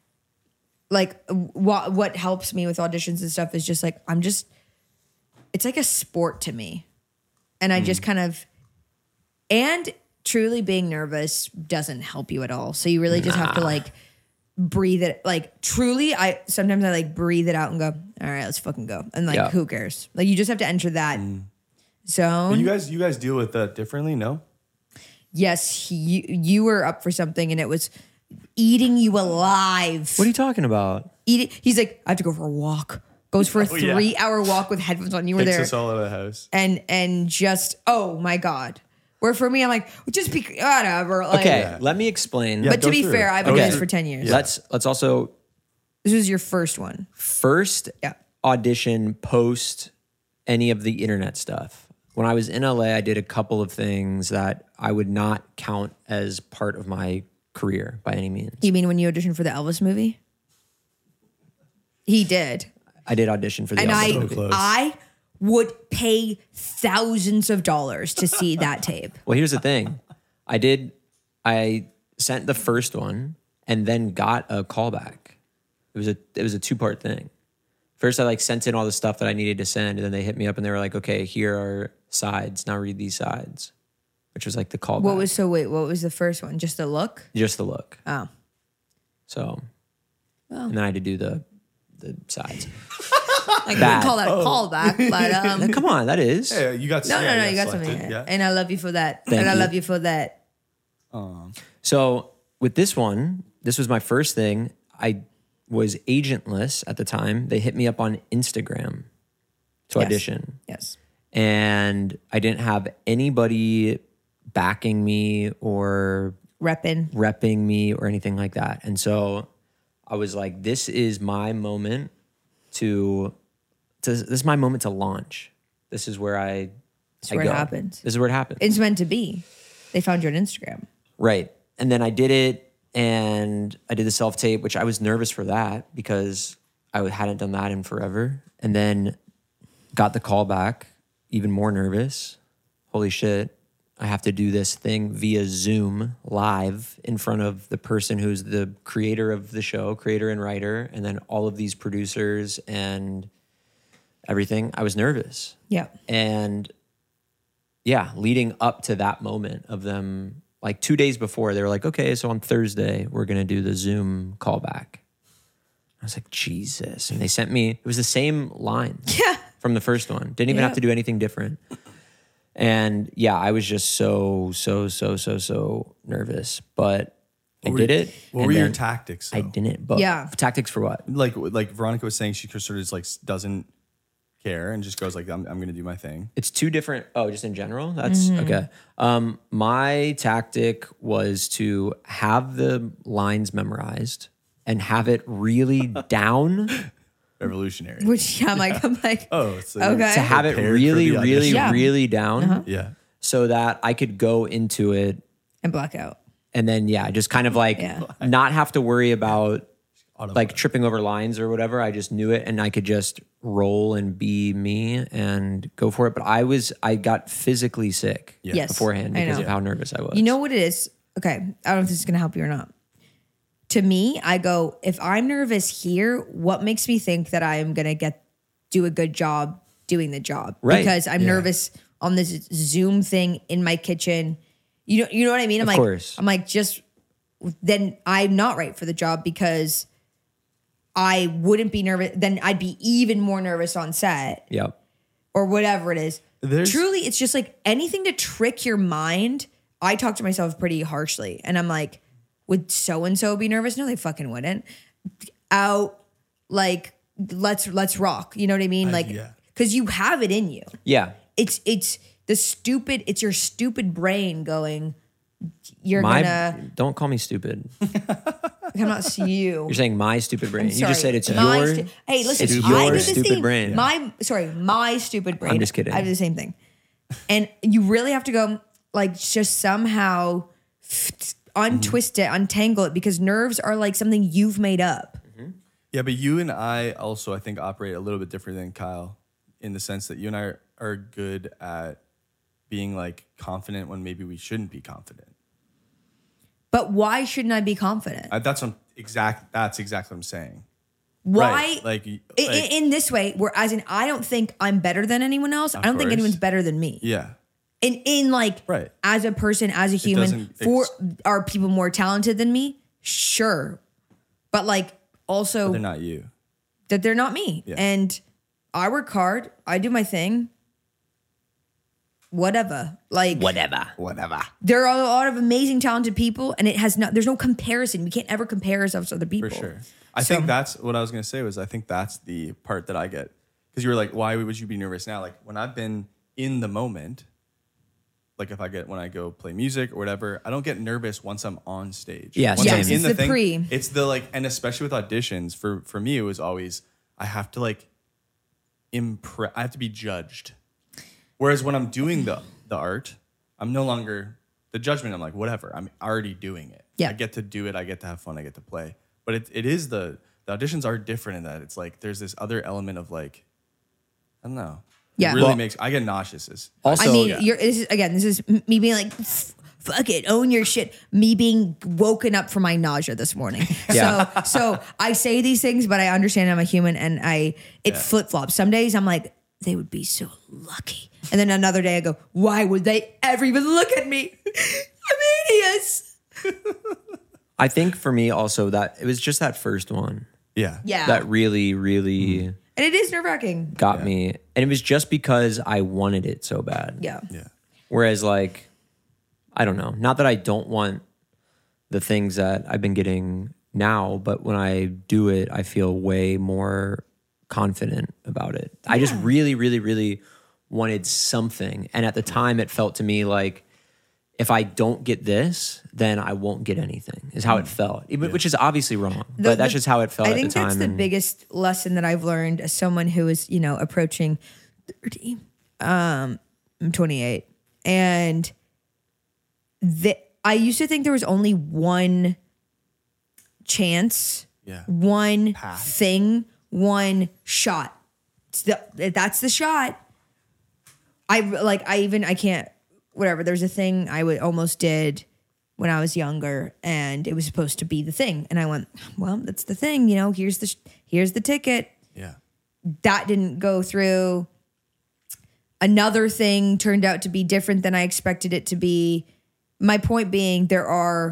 like what what helps me with auditions and stuff is just like I'm just it's like a sport to me. And I just kind of and truly being nervous doesn't help you at all. So you really just have to like breathe it like truly I sometimes I like breathe it out and go, all right, let's fucking go. And like Yeah. who cares? Like you just have to enter that zone. But you guys, you guys deal with that differently, no? Yes, he, you, you were up for something and it was eating you alive. What are you talking about? Eat it. He's like, I have to go for a walk. Goes for a Oh, yeah. three hour walk with headphones on. You were Takes there. us all out of the house. and and just, oh my God. Where for me, I'm like, just be whatever. Like, Okay, let me explain. Yeah, But to go be through fair, it. I've been Okay. doing this for ten years. Let's let's also This was your first one. first Yeah. audition post any of the internet stuff. When I was in L A, I did a couple of things that I would not count as part of my career by any means. You mean when you auditioned for the Elvis movie? He did. I did audition for the And Elvis I movie. I would pay thousands of dollars to see that tape. Well, here's the thing. I did I sent the first one and then got a callback. It was a it was a two-part thing. First I like sent in all the stuff that I needed to send, and then they hit me up and they were like, "Okay, here are sides. Now read these sides." Which was like the callback. What was so wait, what was the first one? Just the look? just the look. Oh. So and then I had to do the the sides. Like we Bad. call that a callback, but um Come on, that is. Yeah, you got no, yeah, no, no, you got selected, something. Yeah. And I love you for that. Thank and I you. love you for that. So with this one, this was my first thing. I was agentless at the time. They hit me up on Instagram to Yes. audition. Yes. And I didn't have anybody backing me or Reppin'. repping me or anything like that. And so I was like, this is my moment to, to this is my moment to launch. This is where I, That's I where go. it happens. This is where it happens. It's meant to be. They found you on Instagram. Right. And then I did it and I did the self tape, which I was nervous for that because I hadn't done that in forever. And then got the call back, even more nervous. Holy shit. I have to do this thing via Zoom live in front of the person who's the creator of the show, creator and writer, and then all of these producers and everything. I was nervous. Yeah. And yeah, leading up to that moment of them, like two days before, they were like, okay, so on Thursday, we're going to do the Zoom callback. I was like, Jesus. And they sent me, it was the same line Yeah. from the first one. Didn't even Yeah. have to do anything different. And yeah, I was just so, so, so, so, so nervous. But I What were did your- it. What and were your then tactics? I though? didn't. But Yeah. tactics for what? Like like Veronica was saying, she sort of just like doesn't care and just goes like, I'm, I'm going to do my thing. It's two different. Oh, just in general? That's okay. Um, my tactic was to have the lines memorized and have it really down. Revolutionary. Which I'm like, I'm like, oh, so okay. To have it prepared for really, the really, audition. Yeah. really down Uh-huh. Yeah. so that I could go into it and black out. and then, yeah, just kind of like Yeah. not have to worry about like Autopilot. tripping over lines or whatever. I just knew it and I could just roll and be me and go for it. But I was, I got physically sick Yeah. Yes, beforehand I because know. of how nervous I was. You know what it is? Okay, I don't know if this is gonna help you or not. To me, I go, if I'm nervous here, what makes me think that I am gonna get do a good job doing the job? Right. Because I'm Yeah. nervous on this Zoom thing in my kitchen. You know, you know what I mean? I'm Of like, course. I'm like, just then I'm not right for the job because I wouldn't be nervous. Then I'd be even more nervous on set Yep. or whatever it is. There's- Truly, it's just like anything to trick your mind. I talk to myself pretty harshly and I'm like, would so and so be nervous? No, they fucking wouldn't. Out, like, let's let's rock. You know what I mean? Like, yeah. because you have it in you. Yeah. It's it's the stupid. It's your stupid brain going. You're My, gonna. don't call me stupid. I'm not you. You're saying my stupid brain. I'm You just sorry. said it's My your. stu- hey, listen, it's I your did the stupid same. brain. My sorry, my stupid brain. I'm just kidding. I did the same thing, and you really have to go like just somehow f- untwist it, untangle it, because nerves are like something you've made up. Yeah, but you and I also, I think, operate a little bit different than Kyle in the sense that you and I are, are good at being like confident when maybe we shouldn't be confident. But why shouldn't I be confident? I, that's what I'm exact. That's exactly what I'm saying. Why? Right, like, I- like- I- in this way, where as in I don't think I'm better than anyone else. I don't think course. anyone's better than me. Yeah. In in like Right. as a person, as a human, doesn't for ex- are people more talented than me? Sure, but like also They're not you. that they're not me. Yeah. And I work hard. I do my thing. Whatever. Like Whatever. Whatever. there are a lot of amazing, talented people, and it has not. There's no comparison. We can't ever compare ourselves to other people. For sure. I So- think that's what I was going to say was I think that's the part that I get. Because you were like, why would you be nervous now? Like when I've been in the moment, like if I get, when I go play music or whatever, I don't get nervous once I'm on stage. Yeah, Once same. I'm Yes, in it's the the thing, pre. it's the like, and especially with auditions, for, for me, it was always, I have to like, impre- I have to be judged. Whereas when I'm doing the, the art, I'm no longer the judgment. I'm like, whatever, I'm already doing it. Yeah. I get to do it. I get to have fun. I get to play. But it, it is the, the auditions are different in that it's like, there's this other element of like, I don't know. Yeah. It really Well- makes, I get nauseous. Is- Also, I mean, yeah. you're this is again. This is m- me being like, "F- fuck it, own your shit. Me being woken up from my nausea this morning. Yeah. So, so I say these things, but I understand I'm a human, and I it flip flops. Some days I'm like, they would be so lucky, and then another day I go, why would they ever even look at me? I'm hideous. I think for me also that it was just that first one yeah. Yeah, that really, really and it is nerve wracking. got me. And it was just because I wanted it so bad. Yeah. Yeah. Whereas, like, I don't know. Not that I don't want the things that I've been getting now, but when I do it, I feel way more confident about it. I just really, really, really wanted something. And at the time, it felt to me like if I don't get this, then I won't get anything, is how it felt, Even- which is obviously wrong. The- but that's the- just how it felt I at think the time. that's the and- biggest lesson that I've learned as someone who is, you know, approaching thirty. Um, I'm twenty-eight, and the I used to think there was only one chance, Yeah. one Path. thing, one shot. It's the, that's the shot. I like. I even. I can't. Whatever. There's a thing I would almost did when I was younger, and it was supposed to be the thing, and I went, well, that's the thing. You know, here's the sh- here's the ticket. Yeah. That didn't go through. Another thing turned out to be different than I expected it to be. My point being, there are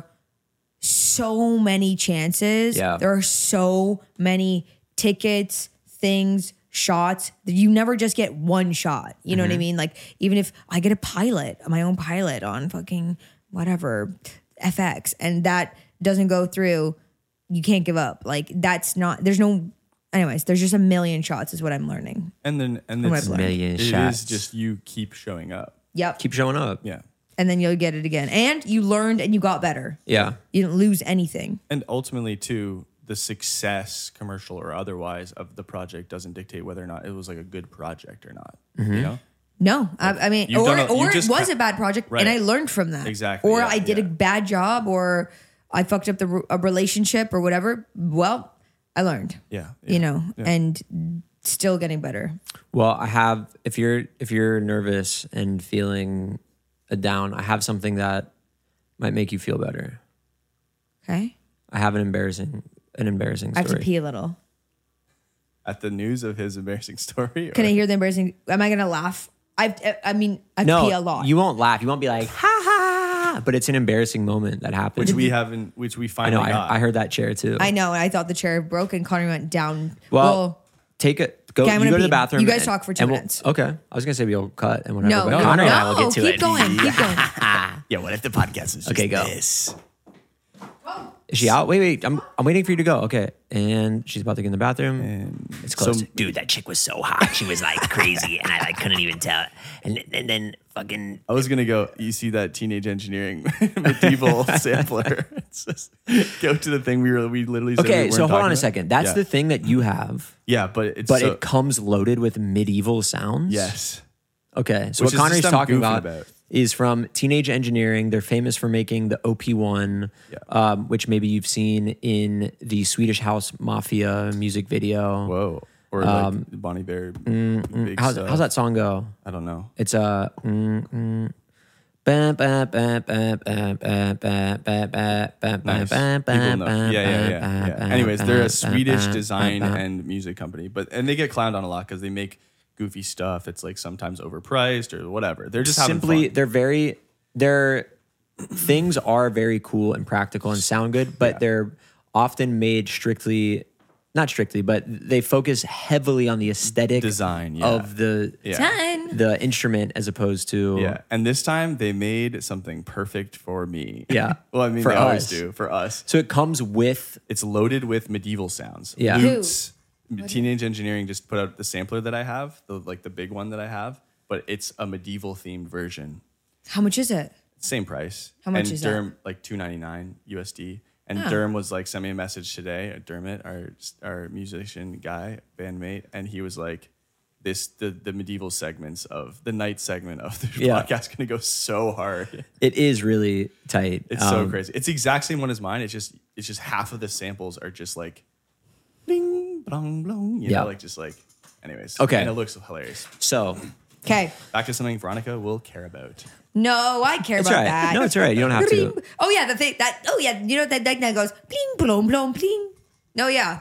so many chances. Yeah. There are so many tickets, things, shots that you never just get one shot. You know what I mean? Like, even if I get a pilot, my own pilot on fucking whatever, F X, and that doesn't go through, you can't give up. Like, that's not, there's no anyways, there's just a million shots is what I'm learning. And then and From it's what I've learned. Million it shots. is just you keep showing up. Yep. Keep showing up. Yeah. And then you'll get it again. And you learned and you got better. Yeah. You didn't lose anything. And ultimately, too, the success, commercial or otherwise, of the project doesn't dictate whether or not it was like a good project or not. Mm-hmm. You know? No, I, I mean, You've or, done a- you or it just was ca- a bad project Right. and I learned from that. Exactly, Or yeah, I did yeah. a bad job or I fucked up the re- a relationship or whatever. Well, I learned. Yeah. You yeah. know, and still getting better. Well, I have if you're if you're nervous and feeling down, I have something that might make you feel better. Okay. I have an embarrassing an embarrassing I have story. to pee a little. At the news of his embarrassing story? Can or- I hear the embarrassing? Am I going to laugh? I I mean, I no, pee a lot. you won't laugh. You won't be like ha ha. But it's an embarrassing moment that happened. Which we haven't, which we I finally know. got. I, I heard that chair too. I know. And I thought the chair broke and Connor went down. Well, take it. Go. Okay, I'm You gonna go to the pee. bathroom. You guys and- talk for two and we'll- minutes. Okay. I was gonna say we'll cut and whatever. no, but no, Connor no, and I will get to keep it. going. Keep going. yeah, what if the podcast is just Okay, go. this? Is she out? Wait, wait. I'm I'm waiting for you to go. Okay. And she's about to get in the bathroom. And It's closed. so- Dude, that chick was so hot. She was like crazy, and I like couldn't even tell. And, and then fucking I was gonna go. You see that teenage engineering medieval sampler? It's just go to the thing we were. We literally. Said we Okay, weren't so hold talking on a about. second. That's yeah. the thing that you have, Yeah, but it's but so, it comes loaded with medieval sounds. yes. Okay. So Which what is Connor's just I'm talking goofing about, about. is from Teenage Engineering. They're famous for making the O P one, Yeah. um, which maybe you've seen in the Swedish House Mafia music video. Whoa. Or like Bonnie Bear. big How's, stuff. how's that song go? I don't know. It's a. Mm, mm, ba, ba, ba, ba, ba, ba, ba, ba, ba, ba, Nice. ba, ba, People know. ba, Yeah, yeah, ba, yeah, ba, yeah. ba, Anyways, they're ba, a Swedish ba, design ba, ba. and music company, but and they get clowned on a lot because they make goofy stuff. It's like sometimes overpriced or whatever. They're just having Simply, fun. they're very. Their things are very cool and practical and sound good, but Yeah. they're often made strictly. Not strictly, but they focus heavily on the aesthetic Design, yeah. of the Yeah. Done. the instrument as opposed to Yeah, and this time they made something perfect for me. Yeah. well, I mean, For they always us. do for us. So it comes with It's loaded with medieval sounds. Yeah. Lutes. Teenage Engineering just put out the sampler that I have, the like the big one that I have, but it's a medieval themed version. How much is it? Same price. How much and is that? Derm, like two ninety-nine U S D. And Oh. Derm was like, sent me a message today, uh, Dermot, our our musician guy, bandmate, and he was like, this the the medieval segments of the night segment of the Yeah. podcast gonna go so hard. it is really tight. It's so Um, crazy. It's the exact same one as mine. It's just it's just half of the samples are just like bling blong blong. You Yeah. know, like just like anyways. Okay. And it looks hilarious. So Okay. Back to something Veronica will care about. No, I care it's about all right. that. No, it's all right. You don't have to. Oh yeah, the thing that. Oh yeah, you know that that, that goes bling blong blong bling. No, yeah.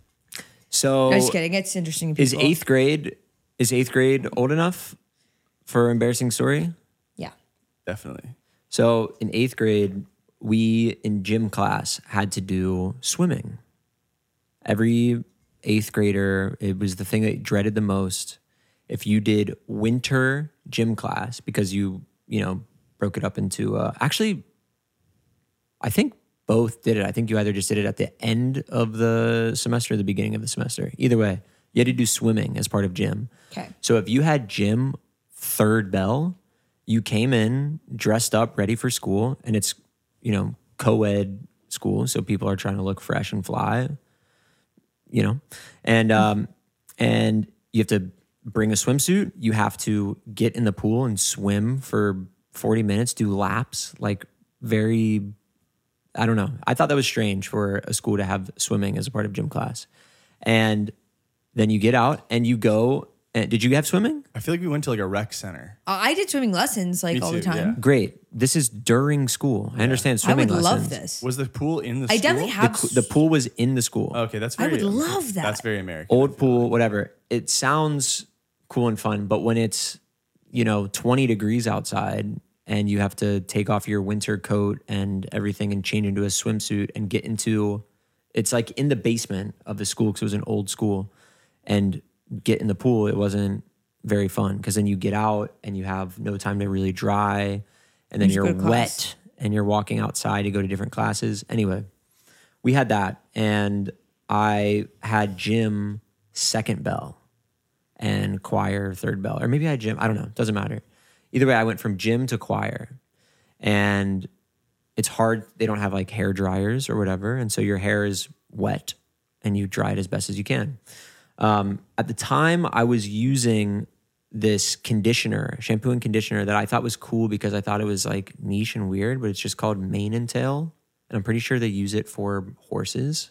So No, just kidding. It's interesting. to is people. eighth grade is eighth grade old enough for embarrassing story? Yeah. Definitely. So in eighth grade, we in gym class had to do swimming. Every eighth grader, it was the thing they dreaded the most. If you did winter gym class, because you, you know, broke it up into, uh, actually, I think both did it. I think you either just did it at the end of the semester or the beginning of the semester. Either way, you had to do swimming as part of gym. Okay. So if you had gym third bell, you came in dressed up, ready for school, and it's, you know, co-ed school, so people are trying to look fresh and fly, you know, and um, and you have to bring a swimsuit. You have to get in the pool and swim for forty minutes, do laps, like very, I don't know. I thought that was strange for a school to have swimming as a part of gym class, and then you get out and you go. And did you have swimming? I feel like we went to like a rec center. Uh, I did swimming lessons like Me all the too, time. yeah. Great. This is during school. I understand I swimming would lessons. love this. Was the pool in the I school? definitely The, have. coo- the pool was in the school. Okay, that's I very would love that. That's very American. Old pool, whatever. It sounds cool and fun, but when it's, you know, twenty degrees outside and you have to take off your winter coat and everything and change into a swimsuit and get into, it's like in the basement of the school because it was an old school, and get in the pool, it wasn't very fun because then you get out and you have no time to really dry, and then You just you're go to class. wet and you're walking outside to go to different classes. Anyway, we had that, and I had gym second bell and choir third bell, or maybe I had gym. I don't know. Doesn't matter. Either way, I went from gym to choir, and it's hard. They don't have like hair dryers or whatever, and so your hair is wet, and you dry it as best as you can. Um, at the time, I was using this conditioner, shampoo and conditioner that I thought was cool because I thought it was like niche and weird, but it's just called Mane and Tail. And I'm pretty sure they use it for horses.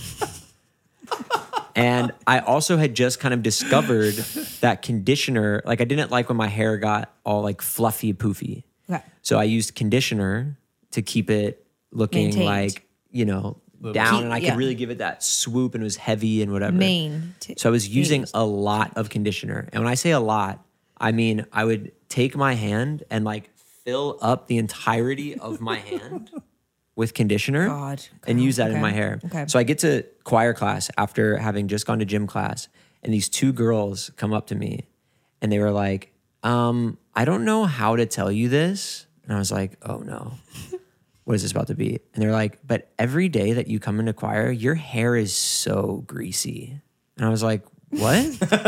And I also had just kind of discovered that conditioner. Like I didn't like when my hair got all like fluffy, poofy. Okay. So I used conditioner to keep it looking Maintained. like, you know, down, Keep- and I yeah. could really give it that swoop, and it was heavy and whatever. Mane. t- So I was using used. a lot of conditioner. And when I say a lot, I mean I would take my hand and like fill up the entirety of my hand with conditioner God. and use that Okay. in my hair. Okay. So I get to choir class after having just gone to gym class, and these two girls come up to me and they were like, um, I don't know how to tell you this. And I was like, oh no. What is this about to be? And they're like, but every day that you come into choir, your hair is so greasy. And I was like, what?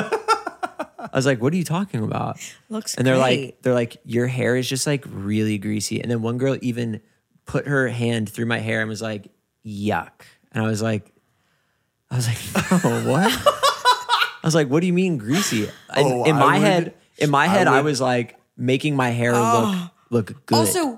I was like, what are you talking about? Looks And they're great. like, they're like, your hair is just like really greasy. And then one girl even put her hand through my hair and was like, yuck. And I was like, I was like, oh, what? I was like, what do you mean greasy? And Oh, in I my would- head, in my I head, I, would- was like making my hair look look good. Also,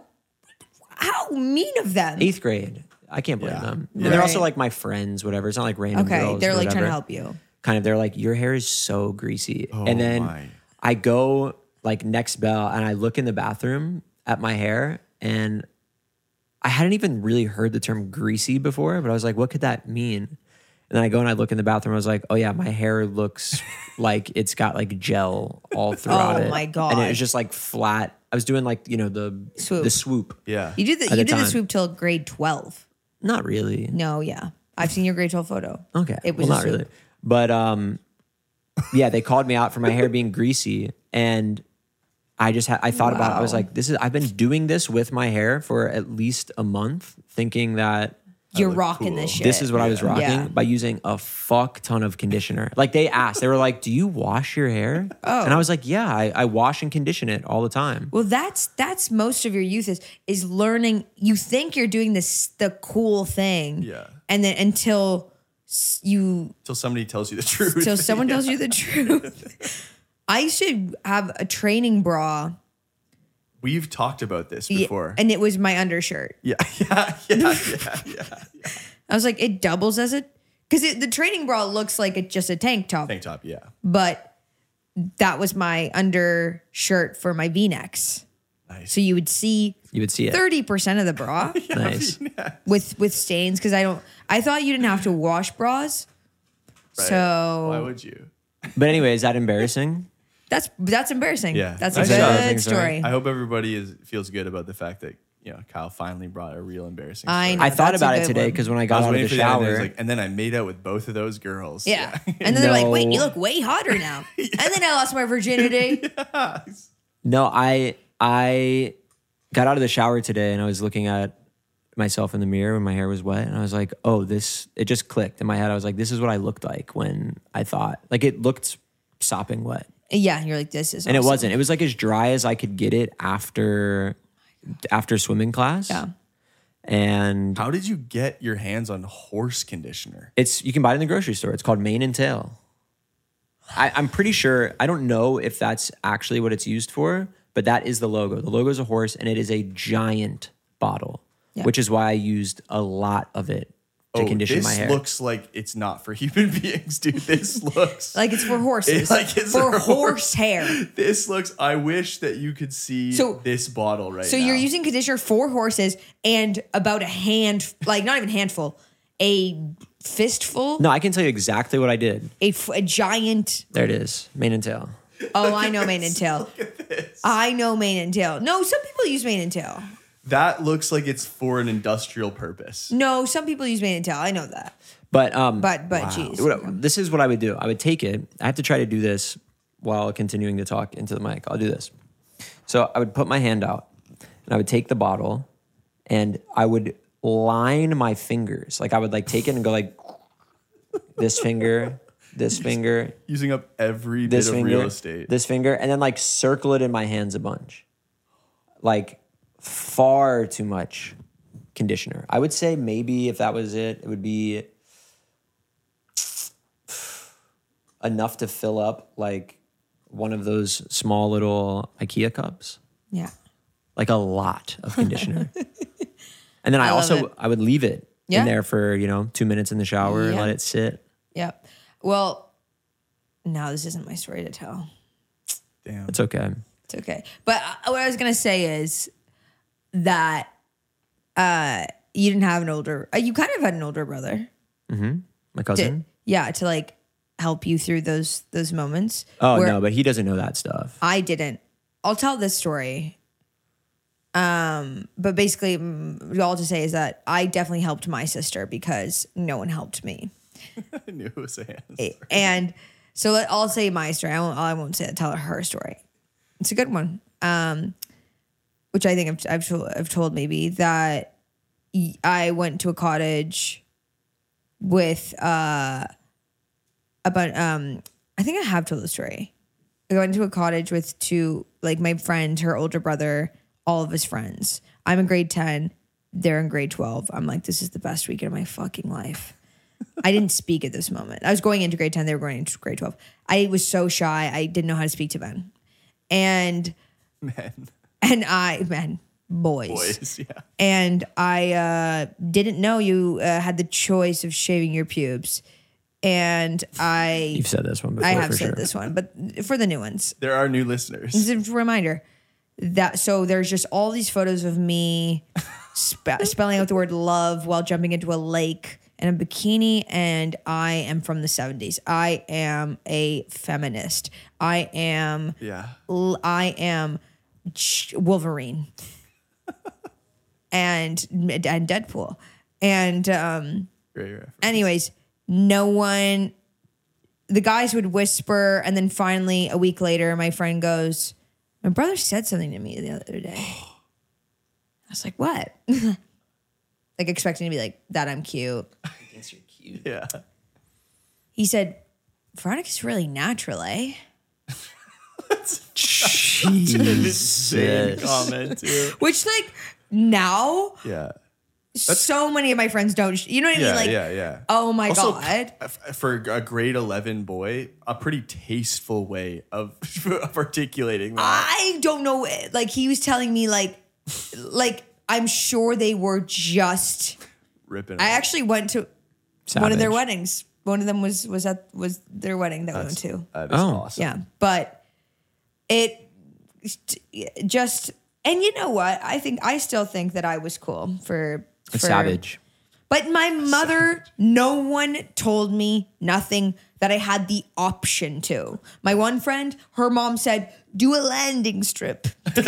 how mean of them. Eighth grade. I can't blame Yeah. them. And they're Right. also like my friends, whatever. It's not like random Okay, girls. they're or like trying to whatever. help you. Kind of, they're like, your hair is so greasy. Oh, and then my. I go like next bell and I look in the bathroom at my hair, and I hadn't even really heard the term greasy before, but I was like, what could that mean? And then I go and I look in the bathroom. I was like, oh yeah, my hair looks like it's got like gel all throughout Oh it. my And it God. was just like flat. I was doing like, you know, the Swoop. the swoop. Yeah. You did the, At you the did the time. swoop till grade twelve. Not really. No, yeah. I've seen your grade twelve photo. Okay. It was well, a not really. swoop. But um, yeah, they called me out for my hair being greasy, and I just had I thought about it. I was Wow. like, this is I've been doing this with my hair for at least a month, thinking that You're look rocking cool. this shit. this is what I was rocking Yeah. by using a fuck ton of conditioner. Like they asked, they were like, "Do you wash your hair?" Oh. And I was like, "Yeah, I, I wash and condition it all the time." Well, that's that's most of your youth is is learning. You think you're doing this the cool thing, Yeah. and then until s- you Until somebody tells you the truth. until someone tells you the truth. I should have a training bra, We've talked about this yeah, before. and it was my undershirt. yeah, yeah, yeah, yeah, yeah. I was like, it doubles as a because the training bra looks like it's just a tank top, Tank top, yeah. but that was my undershirt for my V-necks. Nice. So you would see You would see it. thirty percent of the bra Nice. with with stains because I don't. I thought you didn't have to wash bras. Right. So Why would you? But anyway, is that embarrassing? that's that's embarrassing. Yeah. That's a Nice good job. Things, right? story. I hope everybody is feels good about the fact that you know Kyle finally brought a real embarrassing. I story. know. I thought That's a about it good today one. because when I I got was out of waiting the for the end. And, it was shower, like, and then I made out with both of those girls. Yeah. And then they're like, wait, No. you look way hotter now. And then I lost my virginity. no, I I got out of the shower today and I was looking at myself in the mirror when my hair was wet, and I was like, oh, this, it just clicked in my head. I was like, this is what I looked like when I thought, like it looked sopping wet. Yeah, and you're like, this is And it awesome. wasn't. It was like as dry as I could get it after after swimming class. Yeah. And How did you get your hands on horse conditioner? it's you can buy it in the grocery store. It's called Mane and Tail. I, I'm pretty sure, I don't know if that's actually what it's used for, but that is the logo. The logo is a horse, and it is a giant bottle, Yeah. which is why I used a lot of it to Oh, condition this my hair. looks like it's not for human beings, dude. This looks Like it's for horses. Like it's for for horse horse. hair. This looks. I wish that you could see So- this bottle right So now. you're using conditioner for horses and about a hand, like not even handful, a fistful, no, I can tell you exactly what I did. a, f- a giant. There it is, Mane and Tail. Oh, I know mane and tail. I know mane and tail. No, some people use mane and tail. That looks like it's for an industrial purpose. No, some people use mane and tail. I know that. But um, But but geez. What- this is what I would do. I would take it. I have to try to do this while continuing to talk into the mic. I'll do this. So I would put my hand out and I would take the bottle and I would line my fingers. Like I would like take it and go like this finger, this finger, Using up every this bit of finger, real estate. this finger, and then like circle it in my hands a bunch. Like far too much conditioner. I would say maybe if that was it, it would be enough to fill up like one of those small little IKEA cups. Yeah. Like a lot of conditioner. And then I, I love also, it. I would leave it Yeah. in there for, you know, two minutes in the shower, Yeah. let it sit. Yep. Well, no, this isn't my story to tell. Damn. It's okay. It's okay. But uh, what I was gonna say is that uh, you didn't have an older. Uh, you kind of had an older brother. My cousin. To, yeah, to like help you through those those moments. Oh, where no, but he doesn't know that stuff. I didn't. I'll tell this story. Um, but basically, mm, all to say is that I definitely helped my sister because no one helped me. I knew it was a hand. And so let, I'll say my story. I won't, I won't say tell her story. It's a good one. Um, which I think I've, I've, told, I've told maybe that y- I went to a cottage with uh, about um, I think I have told the story. I went to a cottage with two, like my friend, her older brother, all of his friends. I'm in grade ten. They're in grade twelve. I'm like, this is the best weekend of my fucking life. I didn't speak at this moment. I was going into grade ten. They were going into grade twelve. I was so shy. I didn't know how to speak to men. And Men. and I, men, boys. Boys, yeah. And I uh, didn't know you uh, had the choice of shaving your pubes. And I, You've said this one before. I have for said sure. this one, but for the new ones, There are new listeners. it's a reminder that so there's just all these photos of me spe- spelling out the word love while jumping into a lake in a bikini, and I am from the seventies. I am a feminist. I am Yeah. l- I am Ch- Wolverine and and Deadpool. And um Great reference. anyways, no one, the guys would whisper, and then finally a week later, my friend goes, my brother said something to me the other day. I was like, what? Like expecting to be like, that I'm cute. Yeah. He said, Veronica's really natural, eh? Insane comment too. Which like now, Yeah. so many of my friends don't, sh- you know what I Yeah, mean? Like, yeah, yeah. oh my Also, God. f- for a grade eleven boy, a pretty tasteful way of, of articulating that. I don't know. Like he was telling me like, like I'm sure they were just, Ripping. I it. actually went to one of their Savage. weddings. One of them was, was at, was their wedding that we went to. That is Oh. awesome. Yeah. But it just, and you know what? I think, I still think that I was cool for, for It's savage. But my mother, no one told me nothing that I had the option to. My one friend, her mom said, do a landing strip.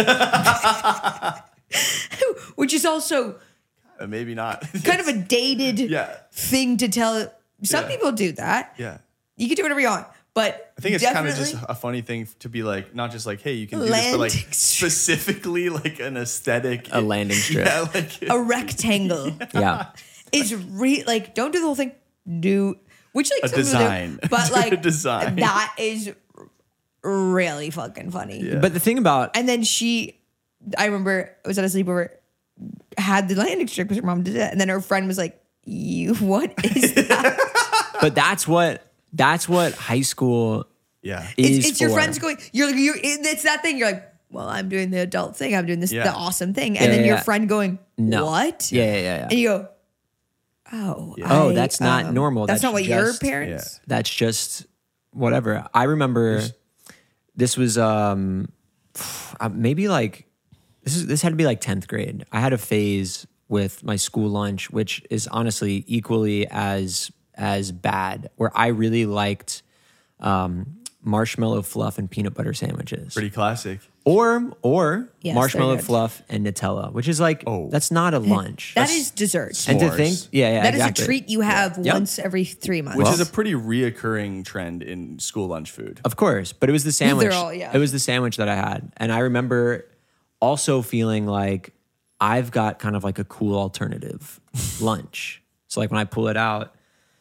Which is also Uh, maybe not. kind of a dated Yeah. thing to tell. Some Yeah. people do that. Yeah. You can do whatever you want. But I think it's kind of definitely- just a funny thing to be like, not just like, hey, you can do this, but like Landing strip. specifically like an aesthetic. A landing strip. Yeah, like a rectangle Yeah. is re like, don't do the whole thing. Do, which like A some people do, design. but Do like a design. that is really fucking funny. But the thing about And then she, I remember I was at a sleepover, had the landing strip because her mom did it. And then her friend was like, you, what is that? but that's what that's what high school yeah. is it's it's your for. friends going, you're, you're, it's that thing. You're like, well, I'm doing the adult thing. I'm doing this, Yeah. the awesome thing. And Yeah, then yeah, your yeah. friend going, No. what? Yeah, yeah, yeah, yeah. And you go, oh, Oh, I, that's not um, normal. That's, That's not what your just- parents. That's just whatever. I remember this was um uh, maybe like this is this had to be like tenth grade. I had a phase with my school lunch, which is honestly equally as as bad, where I really liked um marshmallow fluff and peanut butter sandwiches. Pretty classic. Or or Yes, marshmallow they're good. fluff and Nutella, which is like Oh. that's not a lunch. That is dessert. and to s'mores. think, yeah, yeah, That is exactly. a treat you have Yep. once every three months. Which is a pretty reoccurring trend in school lunch food. Of course, but it was the sandwich. all- yeah. It was the sandwich that I had, and I remember also feeling like I've got kind of like a cool alternative lunch. So like when I pull it out,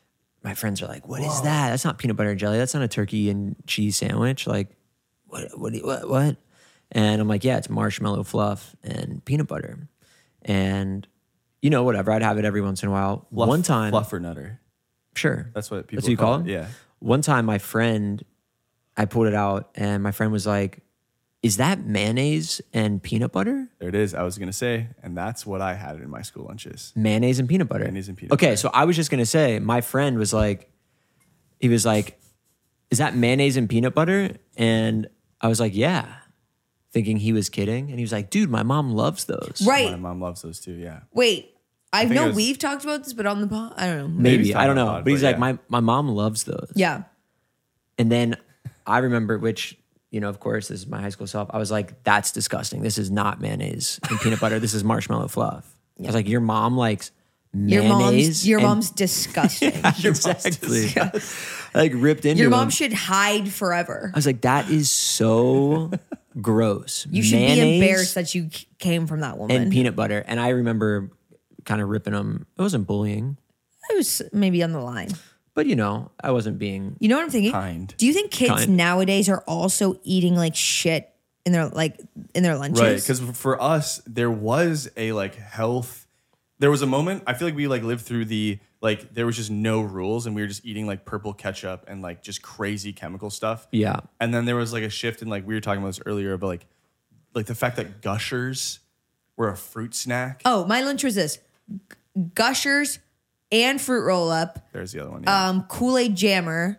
my friends are like, "What is that? That's not peanut butter and jelly. That's not a turkey and cheese sandwich." Like, what? What? do you- What? What? And I'm like, "Yeah, it's marshmallow fluff and peanut butter." And you know, whatever. I'd have it every once in a while. Fluff, One time, Fluffer nutter. sure, That's what people That's what you call it. Yeah. One time, my friend, I pulled it out, and my friend was like, "Is that mayonnaise and peanut butter?" There it is. I was gonna say, and that's what I had in my school lunches. Mayonnaise and peanut butter. Mayonnaise and peanut okay, butter. so I was just gonna say, my friend was like, he was like, "Is that mayonnaise and peanut butter?" And I was like, "Yeah," thinking he was kidding. And he was like, "Dude, my mom loves those." Right. My mom loves those too. Yeah. Wait. I think know it was- we've talked about this, but on the pod, I don't know. Maybe, he's I don't talking know. about, But he's but like, yeah. my my mom loves those. Yeah. And then I remember, which, you know, of course, this is my high school self. I was like, "That's disgusting. This is not mayonnaise and peanut butter. This is marshmallow fluff." I was like, "Your mom likes Your mayonnaise." mom's your and- mom's disgusting. exactly. Like ripped into Your mom him. should hide forever. I was like, "That is so gross." You should Mayonnaise be embarrassed that you c- came from that woman. and peanut butter. And I remember kind of ripping them. It wasn't bullying, I was maybe on the line. but you know, I wasn't being. You know what I'm thinking? Kind. Do you think kids Kind. nowadays are also eating like shit in their like in their lunches? Right, because for us, there was a like health. There was a moment. I feel like we like lived through the like there was just no rules, and we were just eating like purple ketchup and like just crazy chemical stuff. Yeah. And then there was like a shift in like we were talking about this earlier, but like like the fact that Gushers were a fruit snack. Oh, my lunch was this: G- Gushers and fruit roll up, There's the other one. Yeah. um, Kool Aid jammer,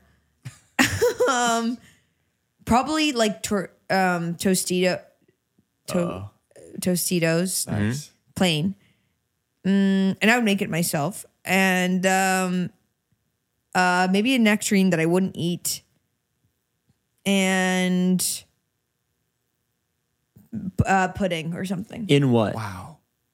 um, probably like tor- um, Tostito, to- Tostitos, nice. plain, mm, and I would make it myself, and um, uh, maybe a nectarine that I wouldn't eat, and uh, pudding or something. In what? Wow.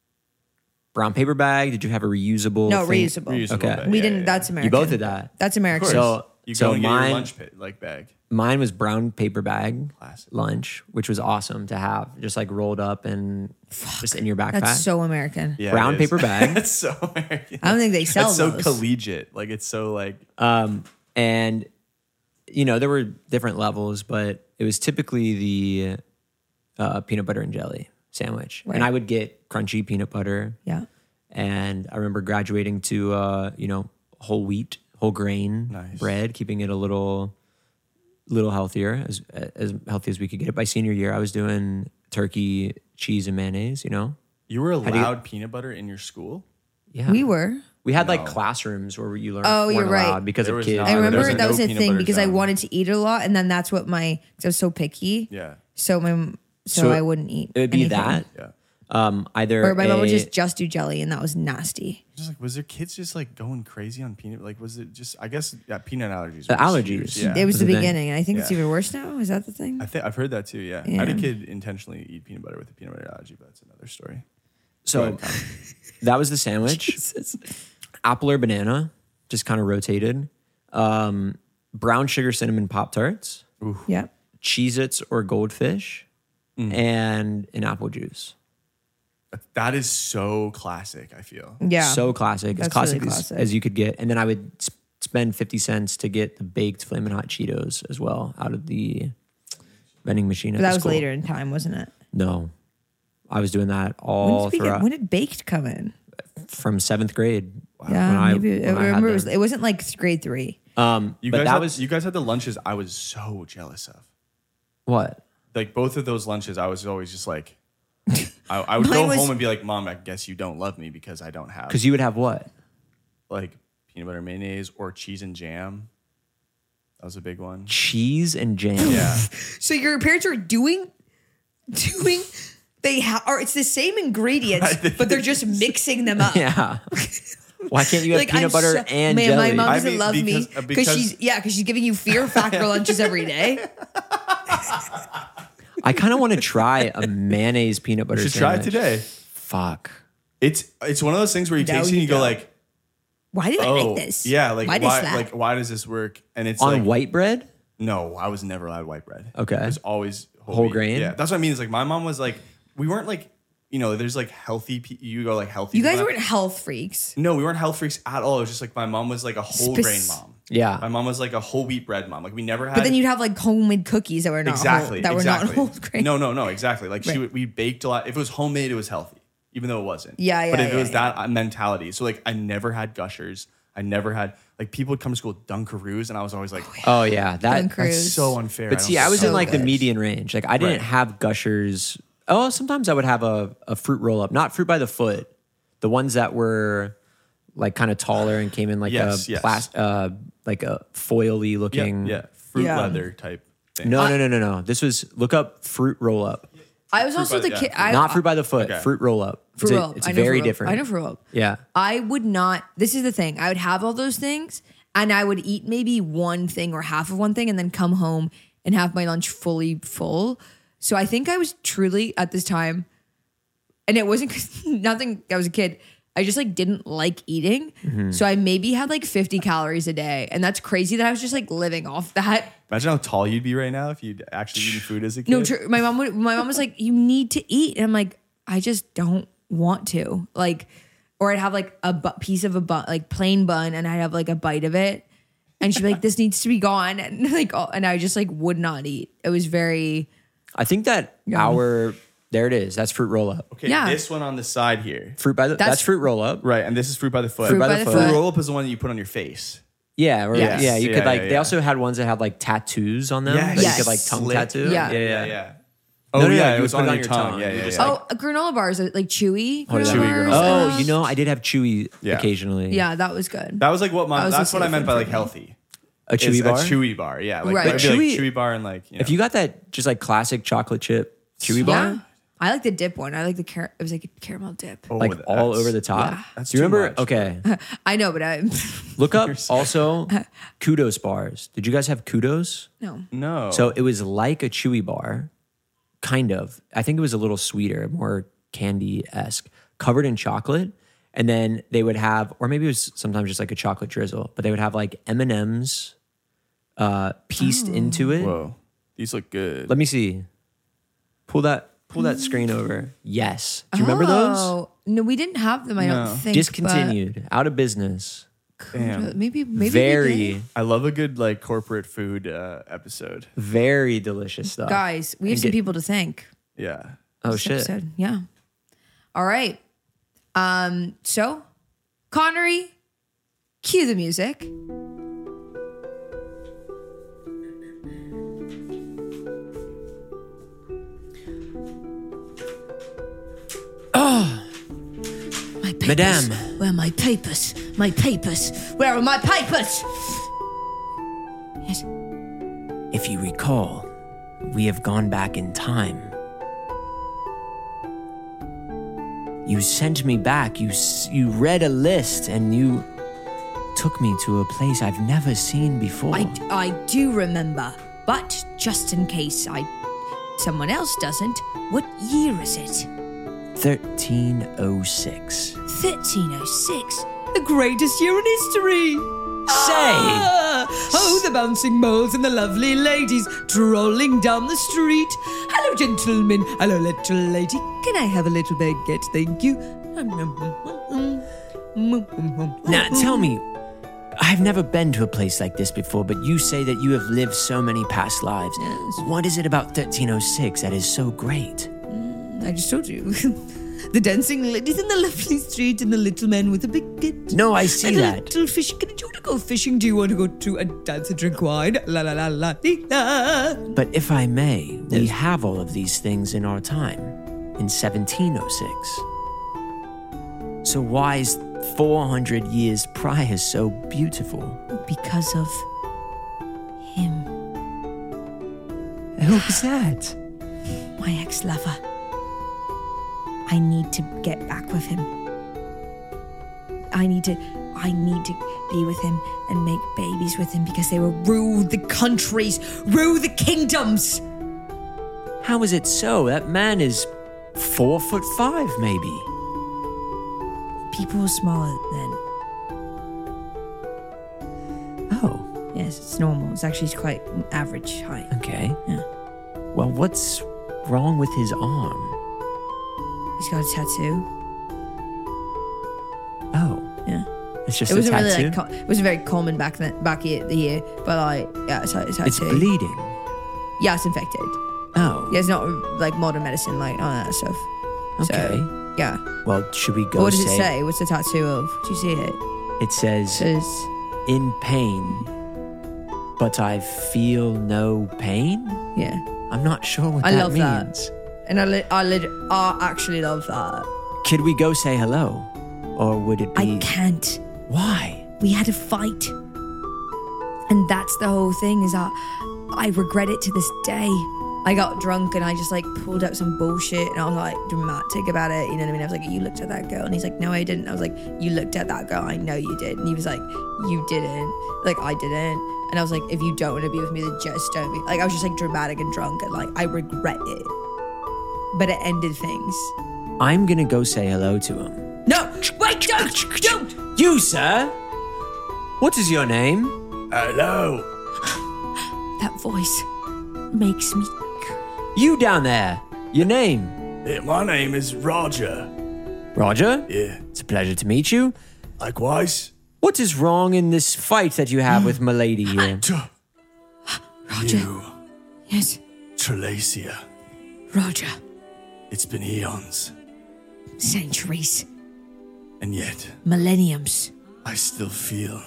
Brown paper bag? Did you have a reusable? No, thing? reusable. Reusable Okay. bag. We Yeah, didn't. yeah, That's yeah. American. You both did that. That's American. So, You so go and get mine, your lunch pit, like bag. mine was brown paper bag Classic. lunch, which was awesome to have, just like rolled up and just in your backpack. That's so American. Yeah, Brown it is. paper bag. That's so American. I don't think they sell That's so those. collegiate. Like it's so like Um, and you know, there were different levels, but it was typically the uh, peanut butter and jelly sandwich, Right. and I would get crunchy peanut butter. Yeah. And I remember graduating to uh, you know, whole wheat, whole grain Nice. bread, keeping it a little, little healthier, as as healthy as we could get it. By senior year, I was doing turkey, cheese, and mayonnaise. You know, you were do you- allowed peanut butter in your school. yeah, We were. We had like classrooms where you learned. Oh, you're weren't right. allowed because There of was kids. not. I Uh, remember there's that no was a peanut thing butter because I zone. wanted to eat it a lot, and then that's what my because I was so picky. Yeah. So my so, So I wouldn't eat. It would be anything. that. Yeah. Um, either Or my mom would a- just just do jelly, and that was nasty. Just like, was there kids just like going crazy on peanut? Like, was it just? I guess yeah, peanut allergies. The were just allergies. huge. Yeah. It was the the thing. beginning, and I think it's Yeah. even worse now. Is that the thing? I think I've heard that too. Yeah. I Yeah. had a kid intentionally eat peanut butter with a peanut butter allergy, but that's another story. So that was the sandwich. Apple or banana, just kind of rotated. Um, brown sugar cinnamon Pop Tarts, Yeah. Cheez-Its or Goldfish, Mm. and an apple juice. That is so classic. I feel. Yeah. So classic, as That's classic, really as, classic. as you could get. And then I would s- spend fifty cents to get the baked Flamin' Hot Cheetos as well out of the vending machine. But at that the was school. later in time, wasn't it? No, I was doing that When all did, we get, throughout when did baked come in? from seventh grade. Yeah, When I- maybe. when I I had remember it, was, them. it wasn't like th- grade three. Um, You but guys that had, was you guys had the lunches I was so jealous of. what? Like both of those lunches, I was always just like, I, I would Mine go was- home and be like, Mom, I guess you don't love me because I don't have Because you would have what? like peanut butter mayonnaise or cheese and jam. That was a big one. Cheese and jam. Yeah. So your parents are doing, doing, they ha- are. It's the same ingredients, but they're just mixing them up. Yeah. Why can't you have peanut I'm butter so- and man, jelly? my mom I doesn't mean, love me because- uh, because because- she's yeah because she's giving you Fear Factor lunches every day. I kind of want to try a mayonnaise peanut butter You should try it sandwich. today. Fuck. It's it's one of those things where you Now taste it and you you go go. like, Why did I oh, make this? yeah, like why why, does that? like why does this work? And it's On like, white bread? no, I was never allowed white bread. Okay. It was always whole, Whole wheat. grain? Yeah, that's what I mean. It's like my mom was like, we weren't like you know, there's like healthy, pe- you go like healthy. You guys people. weren't health freaks. No, we weren't health freaks at all. It was just like my mom was like a whole Spec- grain mom. Yeah. My mom was like a whole wheat bread mom. Like we never had. But then you'd have like homemade cookies that were not exactly whole, that exactly. were not whole grain. No, no, no, exactly. Like Right. she would, we baked a lot. If it was homemade, it was healthy, even though it wasn't. Yeah, yeah, But if yeah, it was yeah. that mentality, so like I never had Gushers. I never had like people would come to school with Dunkaroos, and I was always like, Oh yeah, that. Dunkaroos. that's so unfair. But I see, don't I was so in like the good. median range. Like I didn't Right. have Gushers. Oh, sometimes I would have a, a fruit roll up, not fruit by the foot. The ones that were like kind of taller and came in like Yes, a yes. plas- uh, like a foily yeah, looking. yeah, fruit Yeah. leather type thing. No, no, no, no, no. This was look up fruit roll up. I was also by- the yeah, kid. fruit- I, Not fruit by the foot. Okay. Fruit roll up. Fruit it's a- roll up. it's I know very fruit roll up. different. I know fruit roll up. Yeah. I would not. This is the thing. I would have all those things, and I would eat maybe one thing or half of one thing, and then come home and have my lunch fully full. So I think I was truly at this time, and it wasn't 'cause nothing. I was a kid. I just like didn't like eating, Mm-hmm. so I maybe had like fifty calories a day, and that's crazy that I was just like living off that. Imagine how tall you'd be right now if you'd actually eaten food as a kid. No, tr- my mom would. My mom was like, "You need to eat," and I'm like, "I just don't want to." Like, or I'd have like a bu- piece of a bun, like plain bun, and I'd have like a bite of it, and she'd be like, "This needs to be gone," and like, all, and I just like would not eat. It was very I think that our there it is. That's fruit roll up. Okay, Yeah. this one on the side here. Fruit by the that's, That's- fruit roll up. Right, and this is fruit by the foot. Fruit by the Fruit foot. roll up is the one that you put on your face. Yeah, or, Yes. yeah. You Yeah, could like. yeah, They yeah. also had ones that had like tattoos on them. Yes. That Yes. you could like tongue Slit. tattoo. Yeah. yeah, Yeah, yeah. yeah. No, Oh no, yeah, you it was would put on it your tongue. Yeah, You yeah, just, yeah. oh a granola bars, like chewy What is granola it? Chewy bars. granola. Oh, you know, I did have chewy Yeah. occasionally. Yeah, that was good. That was like what my. That was That's a what I safe meant by one like for me. healthy. A Is chewy bar. A chewy bar. Yeah, like Right. that would be like Chewy- chewy bar and like. You know. If you got that just like classic chocolate chip chewy bar, Yeah, I like the dip one. I like the car- it was like a caramel dip. Oh, like all that's- over the top. Yeah. That's Do you too remember? much. Okay, I know, but I look up also kudos bars. Did you guys have kudos? no. No. So it was like a chewy bar, kind of. I think it was a little sweeter, more candy esque, covered in chocolate. And then they would have, or maybe it was sometimes just like a chocolate drizzle, but they would have like M and M's uh, pieced into it. Whoa, these look good. Let me see. Pull that. Pull that screen over. Yes. Do you remember those? Oh no, we didn't have them. I No. don't think. Discontinued, out of business. but Damn. Maybe, maybe we very, did. I love a good like corporate food uh, episode. very delicious stuff. Guys, we have And some get- people to thank. Yeah. Oh this shit. episode. Yeah. All right. Um. So, Connery, cue the music. My papers. Madame. Where are my papers? My papers. Where are my papers? Yes. If you recall, we have gone back in time. You sent me back. You s- you read a list and you took me to a place I've never seen before. I, I do remember, but just in case I someone else doesn't, what year is it? thirteen oh six. thirteen oh six. The greatest year in history. Say! Ah, oh, the bouncing moles and the lovely ladies strolling down the street. Hello, gentlemen. Hello, little lady. Can I have a little baguette? Thank you. Now tell me, I've never been to a place like this before, but you say that you have lived so many past lives. Yes. What is it about thirteen oh six that is so great? I just told you. The dancing ladies in the lovely street and the little man with a baguette. No, I see and that. a little fish. Can you want to go fishing? Do you want to go to a dance and drink wine? La la la la dee, la. But if I may, we Yes. have all of these things in our time, in seventeen oh six. So why is four hundred years prior so beautiful? Because of him, Who's that? my ex-lover. I need to get back with him. I need to I need to be with him and make babies with him because they will rule the countries, rule the kingdoms. How is it so? That man is four foot five, maybe. People were smaller then. Oh, Yes, it's normal. It's actually quite an average height. okay. Yeah. Well, what's wrong with his arm? He's got a tattoo. Oh, Yeah. it's just It a wasn't tattoo. really like co- it wasn't very common back then, back here, the year, but like yeah, it's, it's tattoo. it's bleeding. Yeah, it's infected. Oh, Yeah, it's not like modern medicine, like all that stuff. okay. So, yeah. Well, should we go But what does say, it say? What's the tattoo of? Do you see it? It says, It says in pain, but I feel no pain? yeah. I'm not sure what I that love that. means. And I, li- I, lit- I actually love that. Could we go say hello? Or would it be... I can't. Why? We had a fight. And that's the whole thing is that I regret it to this day. I got drunk and I just like pulled out some bullshit and I was like dramatic about it. You know what I mean? I was like, you looked at that girl. And he's like, no, I didn't. I was like, you looked at that girl. I know you did. And he was like, you didn't. Like, I didn't. And I was like, if you don't want to be with me, then just don't be. Like, I was just like dramatic and drunk and like, I regret it. But it ended things. I'm gonna go say hello to him. No, wait, don't, don't. You, sir? What is your name? Hello. That voice makes me. You down there. Your name? Yeah, my name is Roger. Roger? Yeah. It's a pleasure to meet you. Likewise. What is wrong in this fight that you have with milady here? Roger. You, Yes, Trelacia. Roger. It's been eons. Centuries, And yet, millenniums. I still feel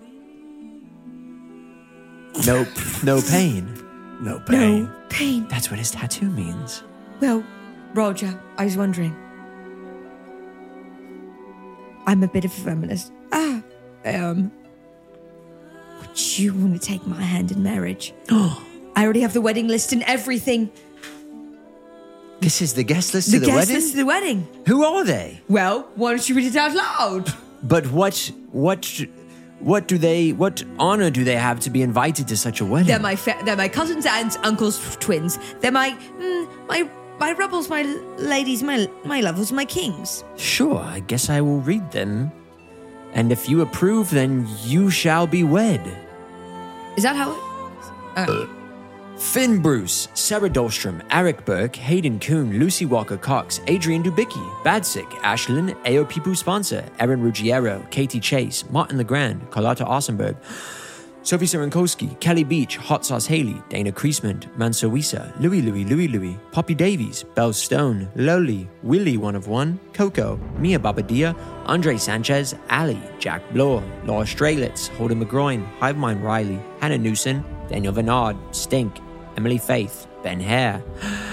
No, no pain. no pain. No pain. That's what his tattoo means. Well, Roger, I was wondering. I'm a bit of a feminist. Ah, um, would you want to take my hand in marriage? Oh, I already have the wedding list and everything. This is the guest list The to the guest wedding? list to the wedding. Who are they? Well, why don't you read it out loud? But what, what, what do they, what honor do they have to be invited to such a wedding? They're my fa- they're my cousins, aunts, uncles, twins. They're my mm, my my rebels, my ladies, my my lovers, my kings. Sure, I guess I will read them. And if you approve, then you shall be wed. Is that how it? Uh, Finn Bruce, Sarah Dahlstrom, Eric Burke, Hayden Kuhn, Lucy Walker Cox, Adrian Dubicki, Badsick, Ashlyn, Ao Pipu Sponsor, Erin Ruggiero, Katie Chase, Martin Legrand, Carlotta Ossenberg, Sophie Serenkowski, Kelly Beach, Hot Sauce Haley, Dana Kriesman, Manso Wisa, Louie Louie Louie Louie, Poppy Davies, Belle Stone, Loli, Willie One of One, Coco, Mia Babadia, Andre Sanchez, Ali, Jack Bloor, Laura Strelitz, Holden McGroin, Hivemind Riley, Hannah Newson, Daniel Vernard, Stink, Emily Faith, Ben Hare,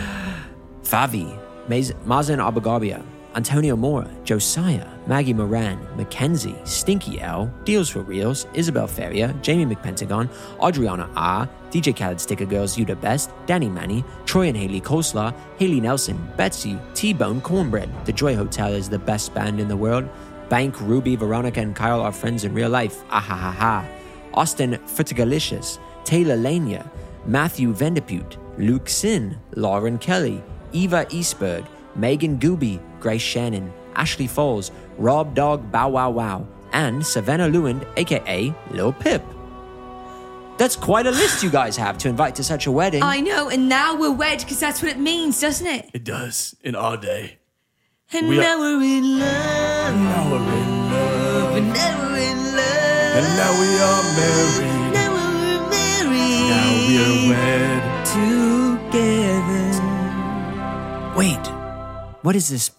Favi, Maz- Mazen Abagabia, Antonio Mora, Josiah, Maggie Moran, Mackenzie, Stinky L, Deals for Reals, Isabel Ferrier, Jamie McPentagon, Adriana R, D J Khaled Sticker Girls, Yuda Best, Danny Manny, Troy and Haley Coleslaw, Haley Nelson, Betsy, T-Bone Cornbread, The Joy Hotel is the best band in the world, Bank, Ruby, Veronica, and Kyle are friends in real life, ah ha ha ha, Austin Futigalicious, Taylor Lania, Matthew Vendepute, Luke Sin, Lauren Kelly, Eva Eastberg, Megan Gooby, Grace Shannon, Ashley Foles, Rob Dog Bow Wow Wow, and Savannah Lewand, aka Lil Pip. That's quite a list you guys have to invite to such a wedding. I know, and now we're wed because that's what it means, doesn't it? It does in our day. And We are- now we're in love. Now we're in love. And now we're in love. And now we are married. Now we're married. Now we are wed. together. Wait, what is this?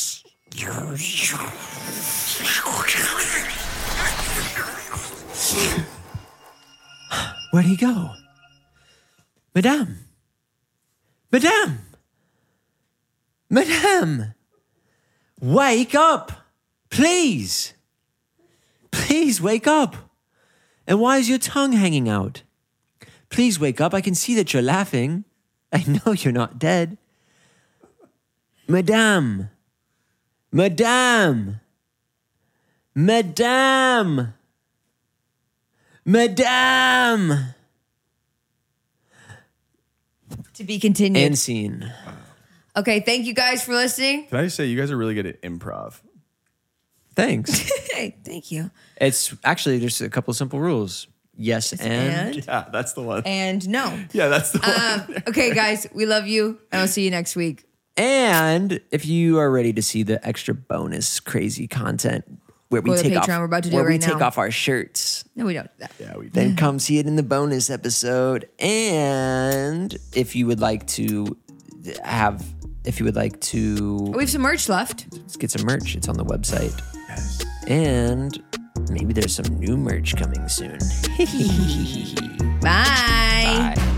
Where'd he go? Madame! Madame! Madame! Wake up! Please! Please wake up! And why is your tongue hanging out? Please wake up. I can see that you're laughing. I know you're not dead. Madame! Madame! Madame! Madame! To be continued. End scene. Okay, thank you guys for listening. Can I just say, you guys are really good at improv. Thanks. Hey, thank you. It's actually just a couple of simple rules. Yes, and, And Yeah, that's the one. and no. Yeah, that's the one. Um, okay, guys, we love you, and I'll see you next week. And if you are ready to see the extra bonus crazy content where we Go to take Patreon, off, we're about to do where it we right take now. off our shirts, No, we don't. do that. Yeah, we then come see it in the bonus episode. And if you would like to have, if you would like to We have some merch left. let's get some merch, it's on the website. Yes. And maybe there's some new merch coming soon. Bye. Bye.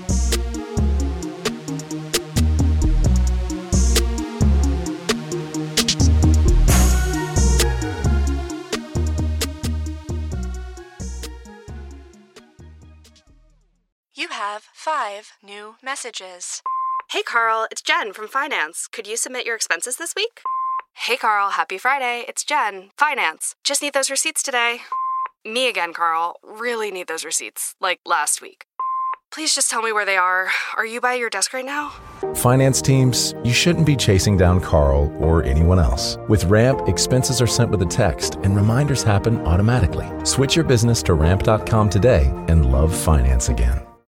You have five new messages. Hey Carl, it's Jen from Finance. Could you submit your expenses this week? Hey Carl, happy Friday. It's Jen, Finance. Just need those receipts today. Me again, Carl. Really need those receipts, like last week. Please just tell me where they are. Are you by your desk right now? Finance teams, you shouldn't be chasing down Carl or anyone else. With Ramp, expenses are sent with a text and reminders happen automatically. Switch your business to ramp dot com today and love finance again.